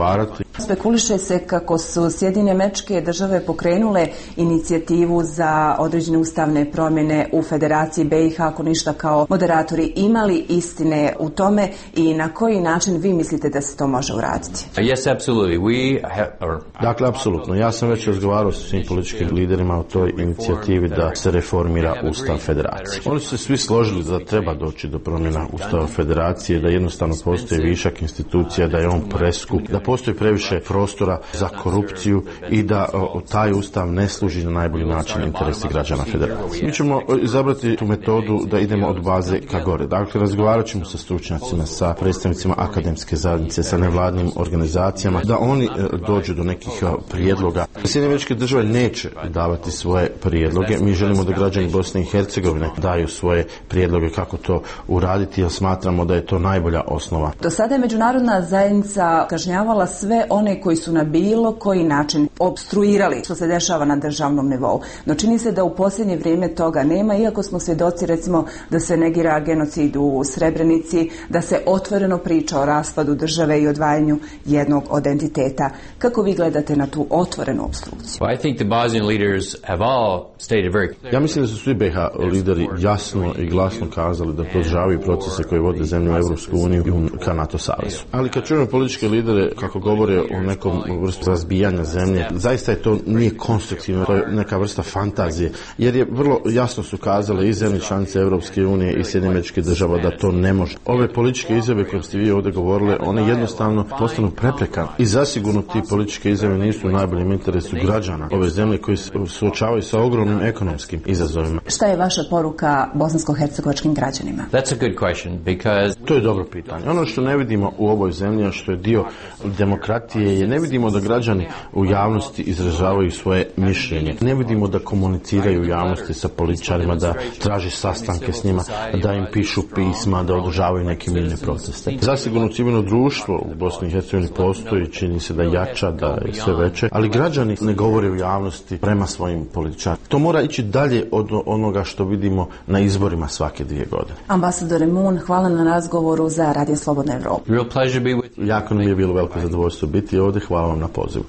Spekuliše se kako su Sjedinjene Američke Države pokrenule inicijativu za određene ustavne promjene u Federaciji B i H, ako ništa, kao moderatori. Imali istine u tome i na koji način vi mislite da se to može uraditi? Yes, absolutely. We have, or... Dakle, apsolutno. Ja sam već razgovarao sa svim političkim liderima o toj inicijativi da se reformira Ustav Federacije. Oni su se svi složili da treba doći do promjena Ustava Federacije, da jednostavno postoji višak institucija, da je on preskup, da postoji previše prostora za korupciju i da o, taj ustav ne služi na najbolji način interesi građana Federacije. Mi ćemo izabrati tu metodu da idemo od baze ka gore. Dakle, razgovarat ćemo sa stručnjacima, sa predstavnicima akademske zajednice, sa nevladnim organizacijama, da oni dođu do nekih prijedloga. Sjedinjene Američke Države neće davati svoje prijedloge. Mi želimo da građani Bosne i Hercegovine daju svoje prijedloge kako to uraditi, jer smatramo da je to najbolja osnova. Do sada je međunarodna zajednica kažnjavala sve one koji su na bilo koji način obstruirali što se dešava na državnom nivou. No čini se da u posljednje vrijeme toga nema, iako smo svjedoci recimo da se negira genocid u Srebrenici, da se otvoreno priča o raspadu države i odvajanju jednog od entiteta. Kako vi gledate na tu otvorenu obstrukciju? Well, I think the Bosnian leaders have all stated very... Ja mislim da su svi B H lideri jasno i glasno kazali da podržavaju procese koji vode zemlju u Evropsku uniju i ka NATO savezu. Ali kad čujemo političke lidere kako govore o nekom vrstu razbijanja zemlje, zaista je to nije konstruktivno, to je neka vrsta fantazije, jer je vrlo jasno su kazale i zemlje članice Evropske unije i Sjedinjenih Američkih Država da to ne može. Ove političke izjave koje ste vi ovdje govorile, one jednostavno postanu prepreka i zasigurno ti političke izjave nisu u najboljem interesu građana ove zemlje koji se suočavaju sa ogromnim ekonomskim izazovima. Šta je vaša poruka bosansko-hercegovačkim građanima? That's a good question because... To je dobro pitanje. Ono što ne vidimo u ovoj zemlji, a što je dio demokratije, je ne vidimo da građani u javnosti izražavaju svoje mišljenje. Ne vidimo da komuniciraju u javnosti sa političarima, da traže sastanke s njima, da im pišu pisma, da održavaju neke mirne proteste. Zasigurno civilno društvo u Bosni i Hercegovini postoji, čini se da jača, da je sve veće, ali građani ne govore u javnosti prema svojim političarima. To mora ići dalje od onoga što vidimo na izborima svake dvije godine. Ambasadore Moon, hvala na razgovoru za Radio Slobodna Evropa. Real pleasure be with... Jako nam je bilo veliko zadovoljstvo biti ovdje. Hvala vam na pozivu.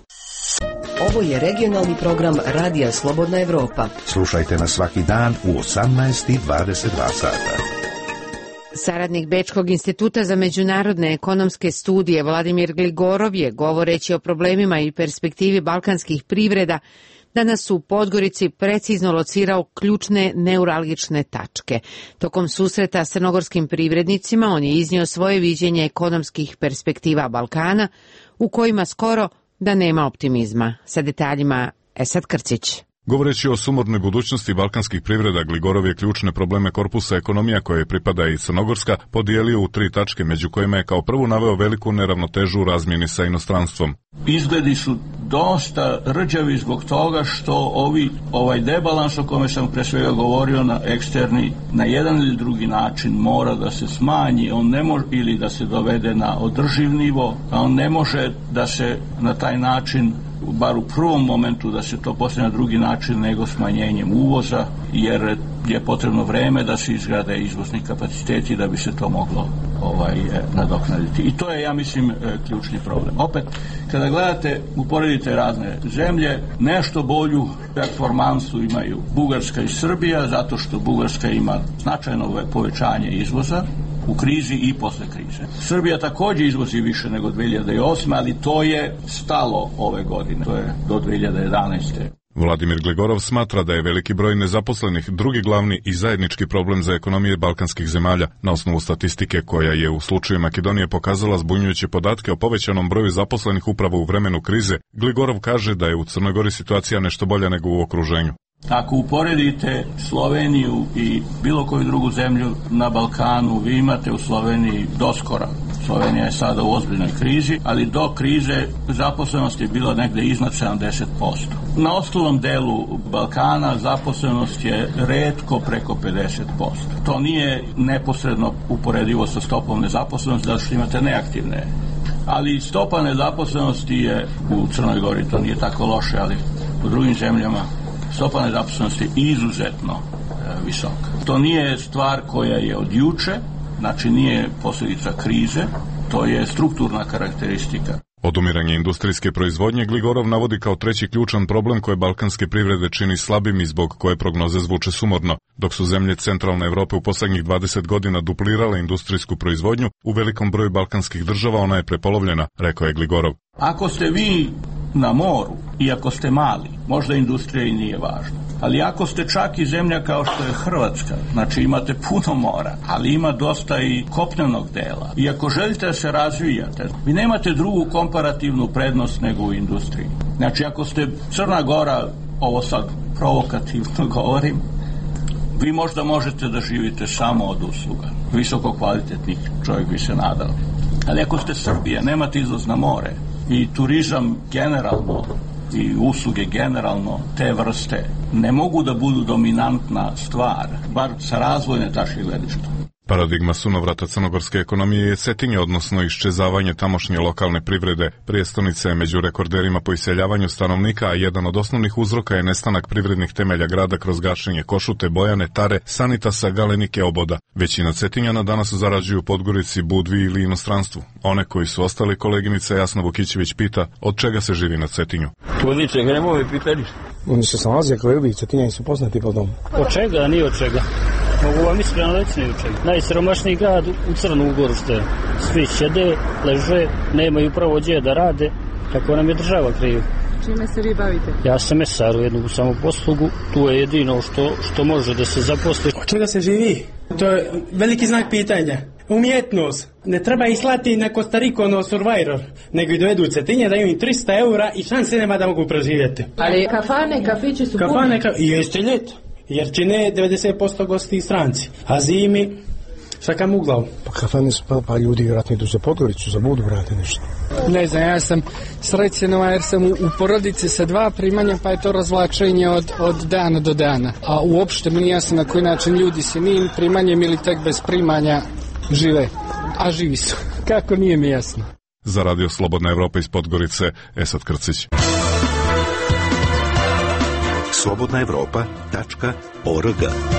Ovo je regionalni program Radija Slobodna Evropa. Slušajte nas svaki dan u osamnaest i dvadeset dva sata. Saradnik Bečkog instituta za međunarodne ekonomske studije Vladimir Gligorov je, govoreći o problemima i perspektivi balkanskih privreda, danas u Podgorici precizno locirao ključne neuralgične tačke. Tokom susreta s crnogorskim privrednicima on je iznio svoje viđenje ekonomskih perspektiva Balkana, u kojima skoro da nema optimizma. Sa detaljima Esad Krcić. Govoreći o sumornoj budućnosti balkanskih privreda, Gligorov je ključne probleme korpusa ekonomija koje pripada i Crnogorska podijelio u tri tačke, među kojima je kao prvu naveo veliku neravnotežu u razmjeni sa inostranstvom. Izgledi su dosta rđavi zbog toga što ovi, ovaj debalans o kome sam pre svega govorio na eksterni, na jedan ili drugi način mora da se smanji, on ne može, ili da se dovede na održiv nivo, a on ne može da se na taj način, bar u prvom momentu, da se to postaje na drugi način nego smanjenjem uvoza, jer je potrebno vreme da se izgrade izvozni kapaciteti da bi se to moglo ovaj, nadoknaditi. I to je, ja mislim, ključni problem. Opet, kada gledate, uporedite razne zemlje, nešto bolju performansu imaju Bugarska i Srbija, zato što Bugarska ima značajno povećanje izvoza u krizi i posle krize. Srbija također izvozi više nego dve hiljade osme, ali to je stalo ove godine. To je do dve hiljade jedanaeste. Vladimir Gligorov smatra da je veliki broj nezaposlenih drugi glavni i zajednički problem za ekonomije balkanskih zemalja. Na osnovu statistike koja je u slučaju Makedonije pokazala zbunjujuće podatke o povećanom broju zaposlenih upravo u vremenu krize, Gligorov kaže da je u Crnoj Gori situacija nešto bolja nego u okruženju. Ako uporedite Sloveniju i bilo koju drugu zemlju na Balkanu, vi imate u Sloveniji doskora. Slovenija je sada u ozbiljnoj krizi, ali do krize zaposlenost je bila negde iznad sedamdeset posto. Na ostalom delu Balkana zaposlenost je retko preko pedeset posto. To nije neposredno uporedivo sa stopom nezaposlenosti, zato što imate neaktivne. Ali stopa nezaposlenosti je u Crnoj Gori, to nije tako loše, ali u drugim zemljama stopa nezaposlenosti je izuzetno e, visoka. To nije stvar koja je od juče, znači nije posljedica krize, to je strukturna karakteristika. Odumiranje industrijske proizvodnje Gligorov navodi kao treći ključan problem koje balkanske privrede čini slabim i zbog koje prognoze zvuče sumorno. Dok su zemlje centralne Evrope u poslednjih dvadeset godina duplirale industrijsku proizvodnju, u velikom broju balkanskih država ona je prepolovljena, rekao je Gligorov. Ako ste vi na moru i ako ste mali, možda industrija i nije važna. Ali ako ste čak i zemlja kao što je Hrvatska, znači imate puno mora, ali ima dosta i kopnenog dela. I ako želite da se razvijate, vi nemate drugu komparativnu prednost nego u industriji. Znači ako ste Crna Gora, ovo sad provokativno govorim, vi možda možete da živite samo od usluga. Visoko kvalitetnih, čovjek bi se nadao. Ali ako ste Srbija, nemate izlaz na more i turizam generalno i usluge generalno te vrste ne mogu da budu dominantna stvar, bar sa razvojne tačke gledišta. Paradigma sunovrata crnogorske ekonomije je Cetinje, odnosno iščezavanje tamošnje lokalne privrede. Prijestonica je među rekorderima po iseljavanju stanovnika, a jedan od osnovnih uzroka je nestanak privrednih temelja grada kroz gašenje Košute, Bojane, Tare, Sanitasa, Galenike, Oboda. Većina Cetinjana danas zarađuju u Podgorici, Budvi ili inostranstvu. One koji su ostali, koleginica Jasna Vukićević pita od čega se živi na Cetinju. Od ničega, nemoj pitati. Oni se snalaze kao ljubi, Cetinjani su poznati po domu. Od čega, nije od čega. Mogu vam iskreno reći ni od čega. Najsiromašniji grad u Crnu Goru što je. Svi sjede, leže, nemaju pravo gdje da rade, kako nam je država kriva. Čime se vi bavite? Ja sam mesar u jednu samoposlugu, tu je jedino što, što može da se zaposli. Od čega se živi? To je veliki znak pitanja. Umjetnost. Ne treba ih slati na Kostariko na Survivor, nego i dovedu u Cetinje da imaju tristo eura i šanse nema da mogu proživjeti. Ali kafane, kafići su kafane, ka... i jeste ljeto. Jer čine devedeset posto gosti i stranci, a zimi šakam u glavu. Pa kafane su pa, pa ljudi vjerojatno idu za Podgoricu, za Budu vrate nešto. Ne znam, ja sam srećenova jer sam u, u porodici sa dva primanja, pa je to razvlačenje od, od dana do dana. A uopšte mi nije jasno na koji način ljudi se ni primanjem ili tek bez primanja žive. A živi su. Kako, nije mi jasno. Za Radio Slobodna Evropa iz Podgorice, Esad Krcić. slobodna evropa tačka org.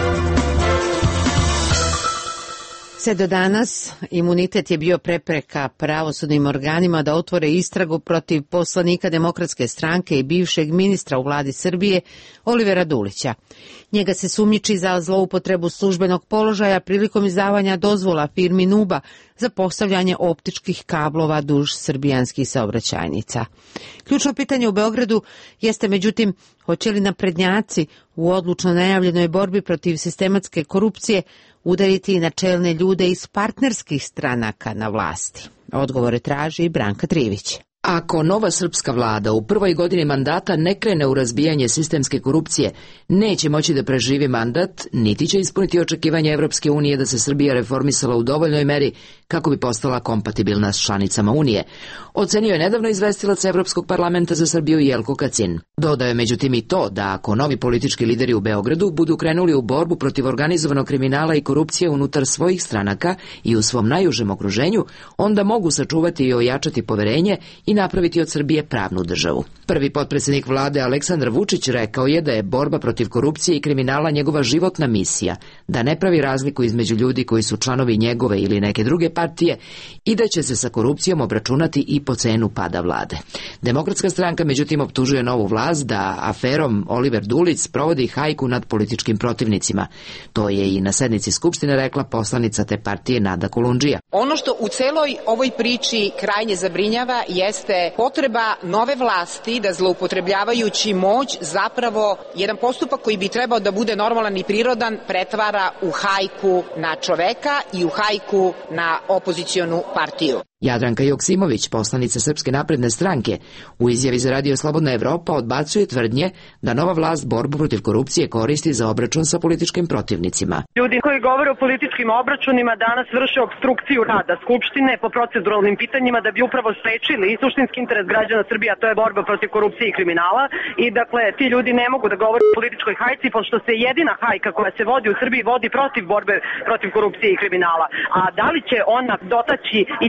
Sve do danas imunitet je bio prepreka pravosudnim organima da otvore istragu protiv poslanika Demokratske stranke i bivšeg ministra u vladi Srbije Olivera Dulića. Njega se sumnjiči za zloupotrebu službenog položaja prilikom izdavanja dozvola firmi Nuba za postavljanje optičkih kablova duž srbijanskih saobraćajnica. Ključno pitanje u Beogradu jeste međutim hoće li naprednjaci u odlučno najavljenoj borbi protiv sistematske korupcije udariti na čelne ljude iz partnerskih stranaka na vlasti. Odgovore traži Branka Trivić. Ako nova srpska vlada u prvoj godini mandata ne krene u razbijanje sistemske korupcije, neće moći da preživi mandat, niti će ispuniti očekivanja Evropske unije da se Srbija reformisala u dovoljnoj meri kako bi postala kompatibilna s članicama Unije. Ocenio je nedavno izvestilac Evropskog parlamenta za Srbiju Jelko Kacin. Dodao je međutim i to da ako novi politički lideri u Beogradu budu krenuli u borbu protiv organizovanog kriminala i korupcije unutar svojih stranaka i u svom najužem okruženju, onda mogu sačuvati i ojačati poverenje i napraviti od Srbije pravnu državu. Prvi potpredsjednik vlade Aleksandar Vučić rekao je da je borba protiv korupcije i kriminala njegova životna misija, da ne pravi razliku između ljudi koji su članovi njegove ili neke druge partije i da će se sa korupcijom obračunati i po cenu pada vlade. Demokratska stranka međutim optužuje novu vlast da aferom Oliver Dulić provodi hajku nad političkim protivnicima. To je i na sednici Skupštine rekla poslanica te partije Nada Kolundžija. Ono što u celoj ovoj priči krajnje zabrinjava jeste potreba nove vlasti da zloupotrebljavajući moć zapravo jedan postupak koji bi trebao da bude normalan i prirodan pretvara u hajku na čoveka i u hajku na opozicionu partiju. Jadranka Joksimović, poslanica Srpske napredne stranke, u izjavi za Radio Slobodna Evropa odbacuje tvrdnje da nova vlast borbu protiv korupcije koristi za obračun sa političkim protivnicima. Ljudi koji govore o političkim obračunima danas vrše obstrukciju rada Skupštine po proceduralnim pitanjima da bi upravo sprečili suštinski interes građana Srbije, a to je borba protiv korupcije i kriminala. I dakle, ti ljudi ne mogu da govore o političkoj hajci, pošto se jedina hajka koja se vodi u Srbiji vodi protiv borbe protiv korupcije i kriminala. A da li će ona dotaći i tangirati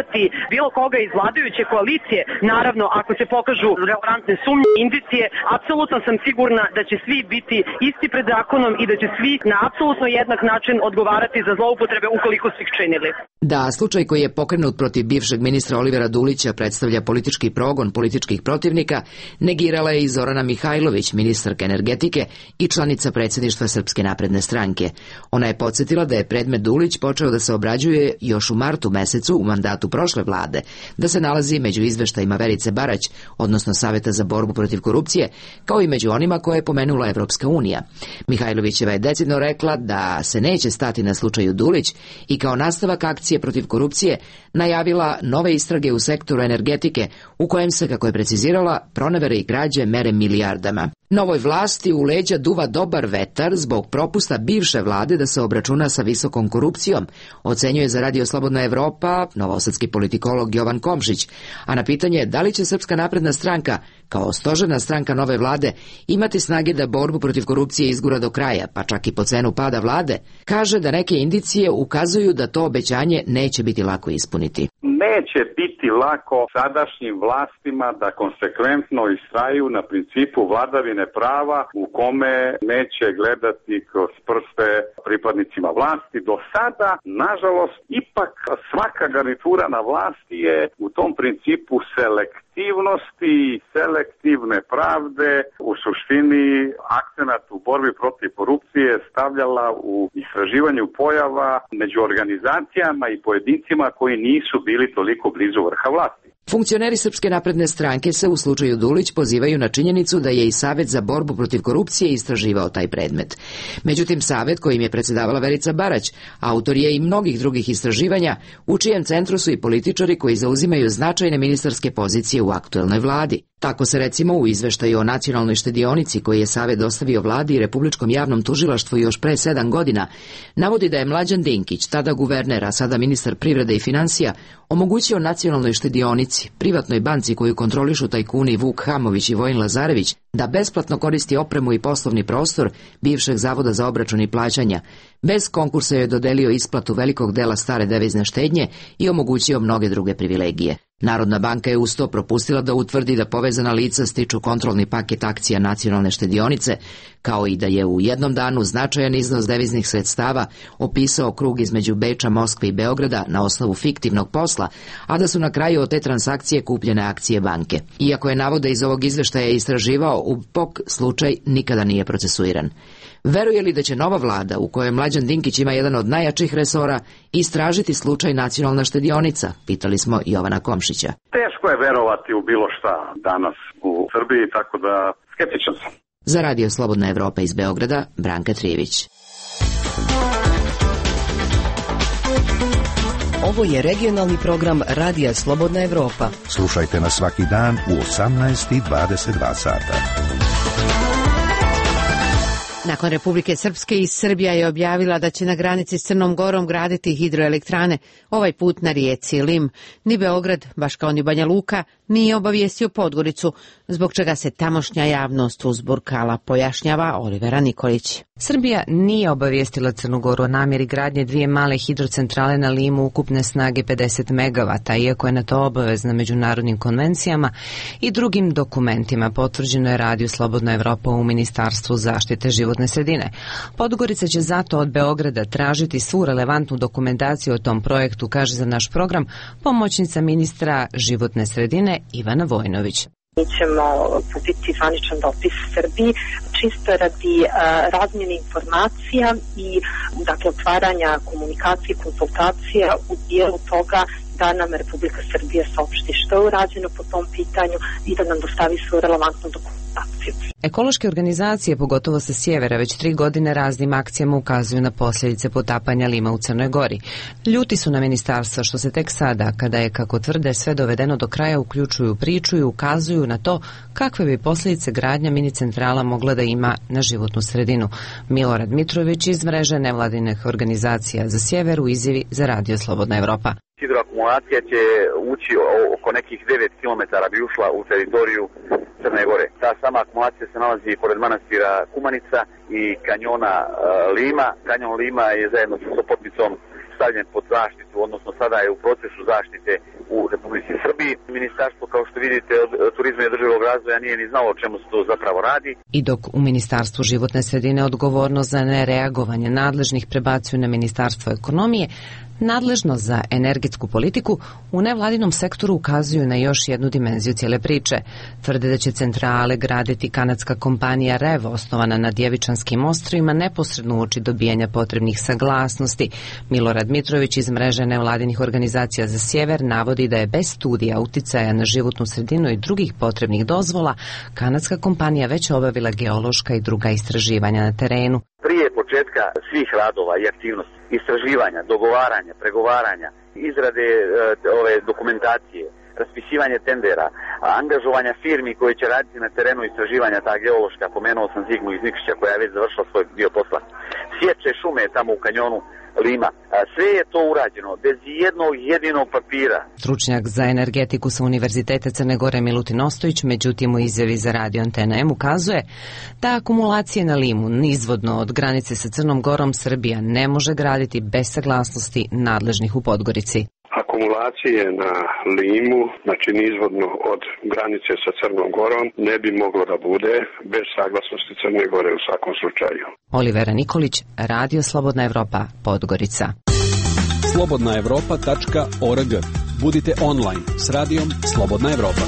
optuživati bilo koga iz vladajuće koalicije, naravno ako se pokažu relevantne sumnje, indicije, apsolutno sam sigurna da će svi biti isti pred zakonom i da će svi na apsolutno jednak način odgovarati za zloupotrebe ukoliko su ih činili. Da, slučaj koji je pokrenut protiv bivšeg ministra Olivera Dulića predstavlja politički progon političkih protivnika, negirala je i Zorana Mihajlović, ministarka energetike i članica predsjedništva Srpske napredne stranke. Ona je podsjetila da je predmet Dulić počeo da se obrađuje još u martu mesecu u mandatu prošle vlade, da se nalazi među izveštajima Verice Barać, odnosno Saveta za borbu protiv korupcije, kao i među onima koje je pomenula Evropska unija. Mihajlovićeva je decidno rekla da se neće stati na slučaju Dulić i kao nastavak akcije protiv korupcije najavila nove istrage u sektoru energetike u kojem se, kako je precizirala, pronevere i krađe mere milijardama. Novoj vlasti u leđa duva dobar vetar zbog propusta bivše vlade da se obračuna sa visokom korupcijom, ocenjuje za Radio Slobodna Evropa novosadski politikolog Jovan Komšić, a na pitanje da li će Srpska napredna stranka kao stožerna stranka nove vlade imati snage da borbu protiv korupcije izgura do kraja, pa čak i po cenu pada vlade, kaže da neke indicije ukazuju da to obećanje neće biti lako ispuniti. Neće biti lako sadašnjim vlastima da konsekventno istraju na principu vladavine prava u kome neće gledati kroz prste pripadnicima vlasti. Do sada, nažalost, ipak svaka garnitura na vlasti je u tom principu selektivnosti i selektivne pravde u suštini akcenat u borbi protiv korupcije stavljala u istraživanju pojava među organizacijama i pojedincima koji nisu bili toliko blizu vrha vlasti. Funkcioneri Srpske napredne stranke se u slučaju Dulić pozivaju na činjenicu da je i Savet za borbu protiv korupcije istraživao taj predmet. Međutim, Savet kojim je predsedavala Verica Barać, autor je i mnogih drugih istraživanja, u čijem centru su i političari koji zauzimaju značajne ministarske pozicije u aktuelnoj vladi. Tako se recimo u izveštaju o nacionalnoj štedionici koji je Savet dostavio vladi i Republičkom javnom tužilaštvu još pre sedam godina, navodi da je Mlađan Dinkić, tada guverner, a sada ministar privrede i finansija, omogućio nacionalnoj štedionici, privatnoj banci koju kontrolišu tajkuni Vuk Hamović i Vojin Lazarević, da besplatno koristi opremu i poslovni prostor bivšeg Zavoda za obračun i plaćanja. Bez konkursa je dodelio isplatu velikog dela stare devizne štednje i omogućio mnoge druge privilegije. Narodna banka je uz to propustila da utvrdi da povezana lica stiču kontrolni paket akcija nacionalne štedionice, kao i da je u jednom danu značajan iznos deviznih sredstava opisao krug između Beča, Moskve i Beograda na osnovu fiktivnog posla, a da su na kraju od te transakcije kupljene akcije banke. Iako je navode iz ovog izveštaja istraživao, U P O K slučaj nikada nije procesuiran. Veruje li da će nova vlada, u kojoj Mlađan Dinkić ima jedan od najjačih resora, istražiti slučaj nacionalna štedionica? Pitali smo Jovana Komšića. Teško je verovati u bilo šta danas u Srbiji, tako da skeptičan sam. Za Radio Slobodna Evropa iz Beograda, Branka Trivić. Ovo je regionalni program Radija Slobodna Evropa. Slušajte nas svaki dan u osamnaest i dvadeset dva sata. Nakon Republike Srpske i Srbija je objavila da će na granici s Crnom Gorom graditi hidroelektrane, ovaj put na rijeci Lim. Ni Beograd, baš kao ni Banja Luka, nije obavijestio Podgoricu, zbog čega se tamošnja javnost uzburkala, pojašnjava Olivera Nikolić. Srbija nije obavijestila Crnu Goru o namjeri gradnje dvije male hidrocentrale na Limu ukupne snage pedeset megavata, iako je na to obavezna međunarodnim konvencijama i drugim dokumentima, potvrđeno je Radio Slobodna Evropa u Ministarstvu zaštite životne sredine. Podgorica će zato od Beograda tražiti svu relevantnu dokumentaciju o tom projektu, kaže za naš program pomoćnica ministra životne sredine Ivana Vojnović. Mi ćemo uputiti zvaničan dopis Srbiji čisto radi uh, razmjene informacija i dakle otvaranja komunikacije i konsultacija u dijelu toga da nam Republika Srbija saopšti što je urađeno po tom pitanju i da nam dostavi svu relevantnu dokumentaciju. Ekološke organizacije, pogotovo sa sjevera, već tri godine raznim akcijama ukazuju na posljedice potapanja Lima u Crnoj Gori. Ljuti su na ministarstva što se tek sada, kada je, kako tvrde, sve dovedeno do kraja, uključuju priču i ukazuju na to kakve bi posljedice gradnja mini centrala mogla da ima na životnu sredinu. Milorad Mitrović iz mreže nevladinih organizacija za sjever u izjavi za Radio Slobodna Evropa. Hidroakumulacija će ući oko nekih devet kilometara bi ušla u teritoriju Crne Gore. Ta sama akumulacija se nalazi pored manastira Kumanica i kanjona uh, Lima. Kanjon Lima je zajedno sa Sopotnicom, sa stavljen pod zaštitu, odnosno sada je u procesu zaštite u Republici Srbiji. Ministarstvo, kao što vidite, od turizma i održivog razvoja nije ni znalo o čemu se to zapravo radi. I dok u Ministarstvu životne sredine odgovornost za nereagovanje nadležnih prebacuju na Ministarstvo ekonomije, nadležno za energetsku politiku u nevladinom sektoru ukazuju na još jednu dimenziju cijele priče. Tvrde da će centrale graditi kanadska kompanija Revo, osnovana na Djevičanskim ostrvima, neposredno uoči dobijanja potrebnih saglasnosti. Milorad Mitrović iz mreže nevladinih organizacija za sjever navodi da je bez studija uticaja na životnu sredinu i drugih potrebnih dozvola kanadska kompanija već obavila geološka i druga istraživanja na terenu. Prije početka svih radova i aktivnosti, istraživanja, dogovaranja, pregovaranja, izrade e, ove dokumentacije, raspisivanje tendera, angažovanja firmi koji će raditi na terenu istraživanja, ta geološka, pomenuo sam Zigmu iz Nikšića koja je već završila svoj dio posla, sječe šume tamo u kanjonu Lima. Sve je to urađeno bez jednog jedinog papira. Stručnjak za energetiku sa Univerziteta Crne Gore Milutin Ostojić, međutim u izjavi za Radio Antena M ukazuje da akumulacije na Limu nizvodno od granice sa Crnom Gorom Srbija ne može graditi bez saglasnosti nadležnih u Podgorici. Akumulacije na Limu, znači nizvodno od granice sa Crnom Gorom, ne bi moglo da bude bez saglasnosti Crne Gore u svakom slučaju. Olivera Nikolić, Radio Slobodna Evropa, Podgorica. slobodna evropa tačka org. Budite online s radijom Slobodna Evropa.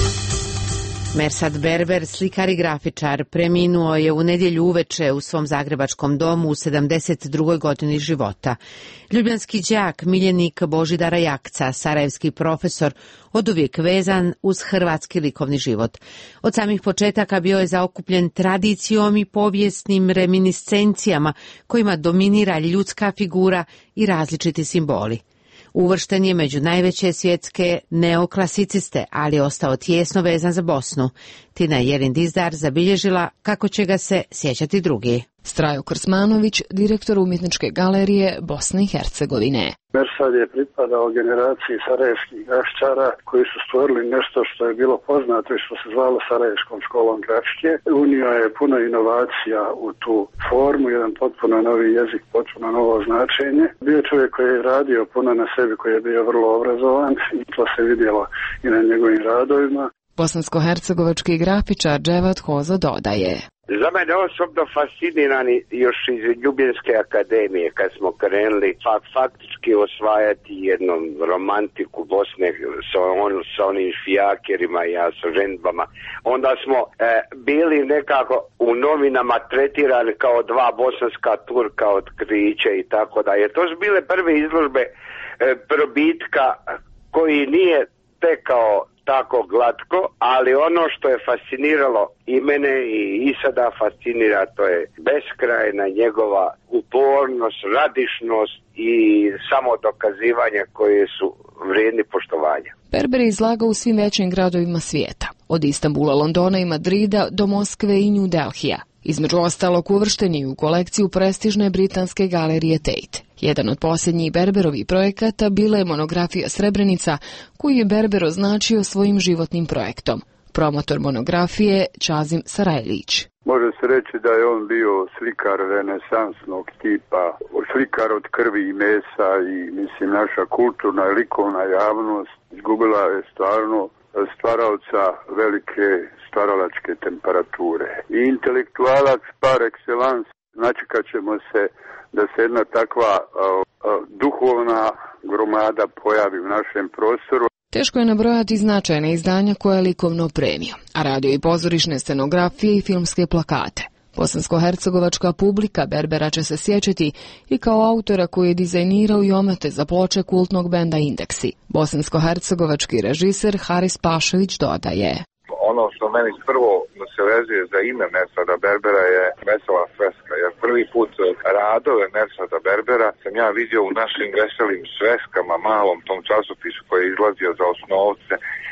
Mersad Berber, slikar i grafičar, preminuo je u nedjelju uveče u svom zagrebačkom domu u sedamdeset drugoj godini života. Ljubljanski đak, miljenik Božidara Jakca, sarajevski profesor, oduvijek vezan uz hrvatski likovni život. Od samih početaka bio je zaokupljen tradicijom i povijesnim reminiscencijama kojima dominira ljudska figura i različiti simboli. Uvršten je među najveće svjetske neoklasiciste, ali je ostao tijesno vezan za Bosnu. Tina Jelin Dizdar zabilježila kako će ga se sjećati drugi. Strajo Krsmanović, direktor umjetničke galerije Bosne i Hercegovine. Mersad je pripadao generaciji sarajevskih grafičara koji su stvorili nešto što je bilo poznato i što se zvalo Sarajevskom školom grafike. Unio je puno inovacija u tu formu, jedan potpuno novi jezik, potpuno novo značenje. Bio čovjek koji je radio puno na sebi, koji je bio vrlo obrazovan i to se vidjelo i na njegovim radovima. Bosansko-hercegovački grafičar Dževat Hozo dodaje. Za mene osobno fascinirani još iz Ljubljanske akademije kad smo krenuli fak, faktički osvajati jednu romantiku Bosne sa, on, sa onim fijakerima i ja sa ženbama. Onda smo e, bili nekako u novinama tretirani kao dva bosanska Turka od Krića i tako da je. To su bile prve izložbe e, probitka koji nije tekao tako glatko, ali ono što je fasciniralo i mene i, i sada fascinira, to je beskrajna njegova upornost, radišnost i samo dokazivanje koje su vrijedni poštovanja. Berber je izlagao u svim većim gradovima svijeta, od Istanbula, Londona i Madrida do Moskve i New Delhija. Između ostalog uvršten je u kolekciju prestižne britanske galerije Tate. Jedan od posljednjih Berberovih projekata bila je monografija Srebrenica, koju je Berber označio svojim životnim projektom. Promotor monografije Čazim Sarajlić. Može se reći da je on bio slikar renesansnog tipa, slikar od krvi i mesa i mislim naša kulturna i likovna javnost izgubila je stvarno stvaraoca velike stvaralačke temperature. I intelektualac par excellence, znači kad ćemo se da se jedna takva a, a, duhovna gromada pojavi u našem prostoru. Teško je nabrojati značajne izdanja koje je likovno opremio, a radio i pozorišne scenografije i filmske plakate. Bosansko-hercegovačka publika Berbera će se sjećati i kao autora koji je dizajnirao i omete za ploče kultnog benda Indeksi. Bosansko-hercegovački režiser Haris Pašević dodaje. Ono što meni prvo se vezuje za ime Mersada Berbera je vesela sveska, jer prvi put radove Mersada Berbera sam ja vidio u našim veselim sveskama, malom tom časopisu koji je izlazio za osnovce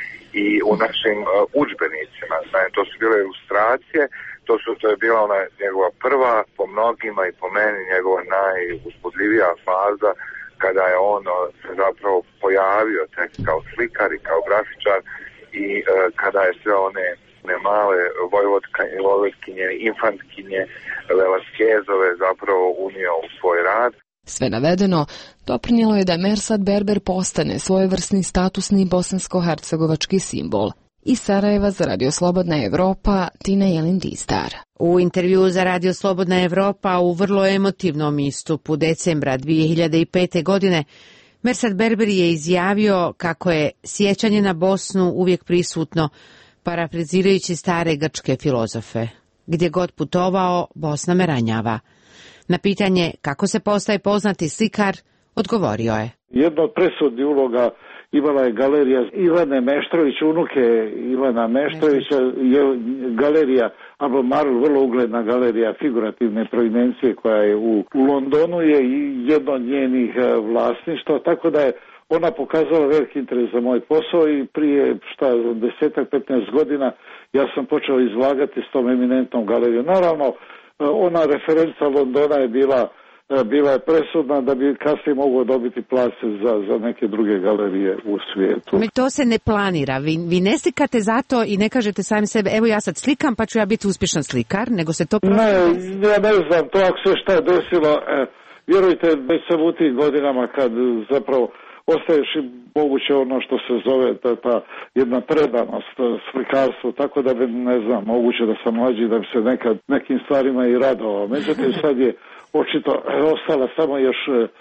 i u našim uh, udžbenicima. Znači, to su bile ilustracije, to, su, to je bila ona njegova prva, po mnogima i po meni njegova najuzbudljivija faza kada je on se zapravo pojavio tek kao slikar i kao grafičar i uh, kada je sve one ne male vojvodkinje, infantkinje, Velaskezove zapravo unio u svoj rad. Sve navedeno doprinijelo je da Mersat Berber postane svojevrsni statusni bosansko-hercegovački simbol. Iz Sarajeva za Radio Slobodna Evropa, Tina Jelin Distar. U intervju za Radio Slobodna Evropa u vrlo emotivnom istupu decembra dvije hiljade pete. godine Mersat Berber je izjavio kako je sjećanje na Bosnu uvijek prisutno, parafrazirajući stare grčke filozofe. Gdje god putovao, Bosna me ranjava. Na pitanje kako se postaje poznati slikar, odgovorio je. Jedna od presudnih uloga imala je galerija Ivane Meštrović, unuke Ivana Meštrovića, je galerija Albemarle, vrlo ugledna galerija figurativne provinencije koja je u, u Londonu, je jedno od njenih vlasništva, tako da je ona pokazala veliki interes za moj posao i prije šta desetak, petnaest godina ja sam počeo izlagati s tom eminentnom galerijom. Naravno, ona referenca Londona je bila bila je presudna da bi kasnije mogao dobiti place za, za neke druge galerije u svijetu. To se ne planira, vi, vi ne slikate zato i ne kažete sami sebe, evo ja sad slikam pa ću ja biti uspješan slikar, nego se to... Ne, ja ne znam, to ako se šta je desilo, e, vjerujte, već sam u tim godinama kad zapravo ostaješ i moguće ono što se zove ta, ta jedna predanost slikarstvu, tako da bi, ne znam, moguće da sam mlađi, da bi se nekad nekim stvarima i radovao. Međutim, sad je očito ostala samo još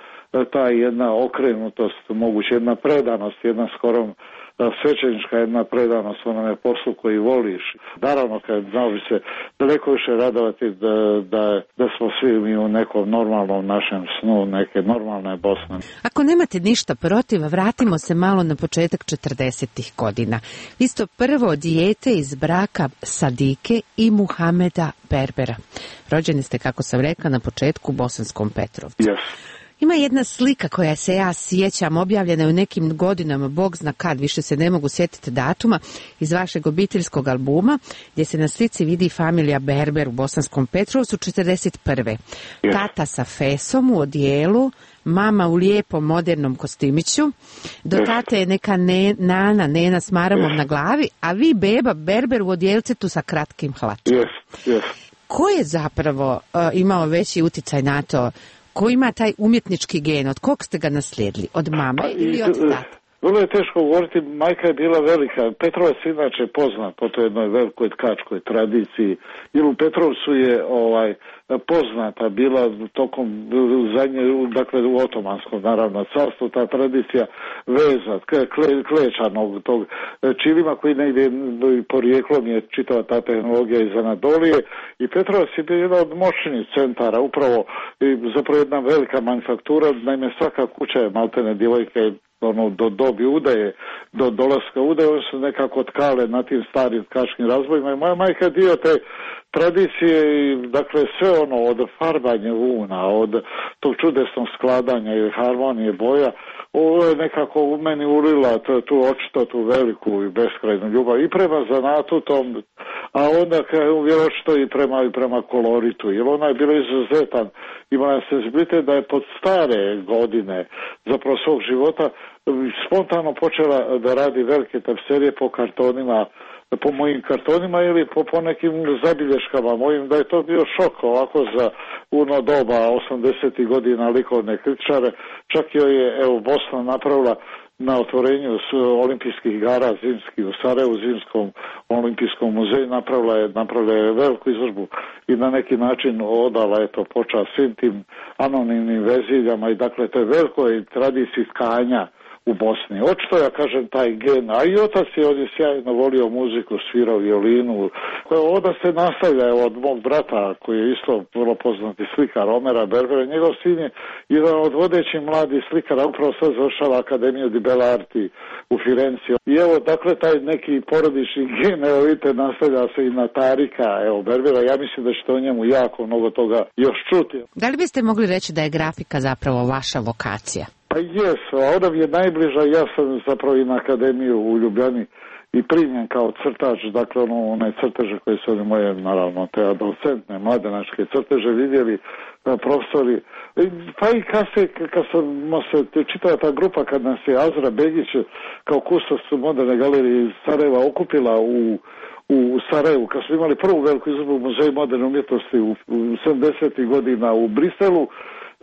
ta jedna okrenutost, moguće jedna predanost, jedna skoro svećenička jedna predanost onome poslu koji voliš. Naravno, kad znao bi se daleko više radovati da, da, da smo svi mi u nekom normalnom našem snu, neke normalne Bosne. Ako nemate ništa protiv, vratimo se malo na početak četrdesetih godina. Isto prvo dijete iz braka Sadike i Muhameda Berbera. Rođeni ste, kako sam rekla, na početku u Bosanskom Petrovcu. Yes. Ima jedna slika koja se ja sjećam, objavljena je u nekim godinama, Bog zna kad, više se ne mogu sjetiti datuma, iz vašeg obiteljskog albuma, gdje se na slici vidi familija Berber u Bosanskom Petrovcu četrdeset prve. Yes. Tata sa fesom u odijelu, mama u lijepom modernom kostimiću, do tate je neka ne, nana, nena s maramom yes. na glavi, a vi beba Berber u odjelcetu sa kratkim hlačom. Yes. Yes. Ko je zapravo uh, imao veći utjecaj na to? Ko ima taj umjetnički gen? Od kog ste ga naslijedili? Od mame ili od tate? Vrlo je teško govoriti, majka je bila velika. Petrovac je inače poznat po toj jednoj velikoj tkačkoj tradiciji. Jer u Petrovcu je ovaj poznata bila tokom zadnje, dakle u otomanskom naravno carstvu, ta tradicija veza, kle, klečanog tog čilima koji negdje porijeklom je čitava ta tehnologija iz Anadolije. I Petrovac je bio jedan od moćnih centara, upravo zapravo jedna velika manufaktura, naime svaka kuća je maltene djevojke ono, do dobi udaje, do dolaska udaje, one su nekako tkale na tim starim tkačkim razbojima i moja majka dio te tradicije i dakle sve ono od farbanja vuna, od tog čudesnog skladanja i harmonije boja, ovo je nekako u meni ulila tu, tu očito tu veliku i beskrajnu ljubav i prema zanatu tom, a onda je očito i prema, i prema koloritu, jer ona je bila izuzetan, imala senzibilitet da je pod stare godine zapravo svog života spontano počela da radi velike tapiserije po kartonima, po mojim kartonima ili po, po nekim zabilješkama mojim, da je to bio šok ovako za uno doba osamdesetih godina likovne kritičare. Čak joj je evo Bosna napravila na otvorenju olimpijskih igara zimskih u Sarajevu, Zimskom olimpijskom muzeju, napravila je, napravila je veliku izložbu i na neki način odala je to počast svim tim anonimnim veziljama i dakle to je velikoj tradiciji tkanja u Bosni. Očito ja kažem taj gen, a i otac je, on je sjajno volio muziku, svirao violinu, koja onda se nastavlja od mog brata koji je isto vrlo poznati slikar Omera Berbera, njegov sin je jedan od vodećih mladih slikara, upravo sad završava Akademiju di Belle Arti u Firenci. I evo, dakle, taj neki porodični gen, evo vidite, nastavlja se i na Tarika, evo, Berbera, ja mislim da ćete o njemu jako mnogo toga još čuti. Da li biste mogli reći da je grafika zapravo vaša vokacija? Pa jes, a ona mi je najbliža, ja sam zapravo i na akademiju u Ljubljani i primjen kao crtač, dakle ono, one crteže koje su one moje, naravno, te adolescentne, mladenačke crteže vidjeli profesori, pa i kasnije, kad smo se čitala ta grupa, kad nas je Azra Begić kao kustos moderne galerije iz Sarajeva okupila u u Sarajevu, kad smo imali prvu veliku izložbu u Muzeju moderne umjetnosti u, u sedamdesetih godina u Briselu,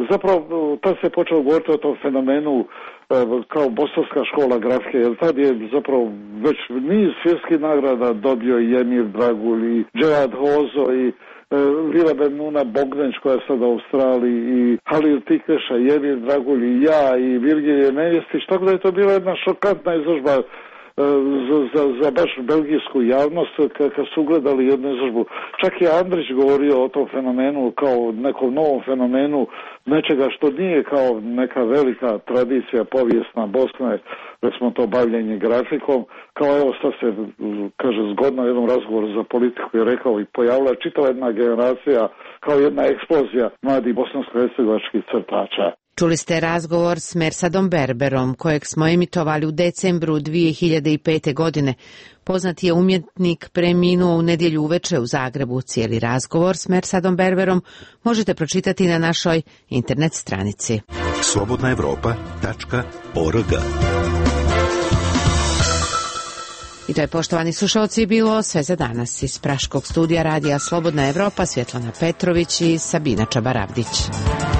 zapravo tad se počelo govoriti o tom fenomenu kao bosanska škola grafike, jer tad je zapravo već niz svjetskih nagrada dobio i Emir Dragulj i Dževad Hozo i Lila Benuna Bogdanić koja je sad u Australiji i Halil Tikreša i Emir Dragulj i ja i Virgilije Nevjestić, tako da je to bila jedna šokantna izložba za, za, za baš belgijsku javnost kad su ugledali jednu izložbu. Čak je Andrić govorio o tom fenomenu kao nekom novom fenomenu nečega što nije kao neka velika tradicija povijesna Bosne, recimo to bavljenje grafikom, kao evo sad se kaže zgodno u jednom razgovoru za politiku je rekao i pojavila čitava jedna generacija kao jedna eksplozija mladih bosansko-hercegovačkih crtača. Čuli ste razgovor s Mersadom Berberom, kojeg smo emitovali u decembru dvije hiljade pete. godine. Poznati je umjetnik preminuo u nedjelju uveče u Zagrebu. Cijeli razgovor s Mersadom Berberom možete pročitati na našoj internet stranici. slobodna evropa tačka org. I to je, poštovani slušalci, bilo sve za danas. Iz praškog studija radija Slobodna Evropa, Svjetlana Petrović i Sabina Čabaravdić.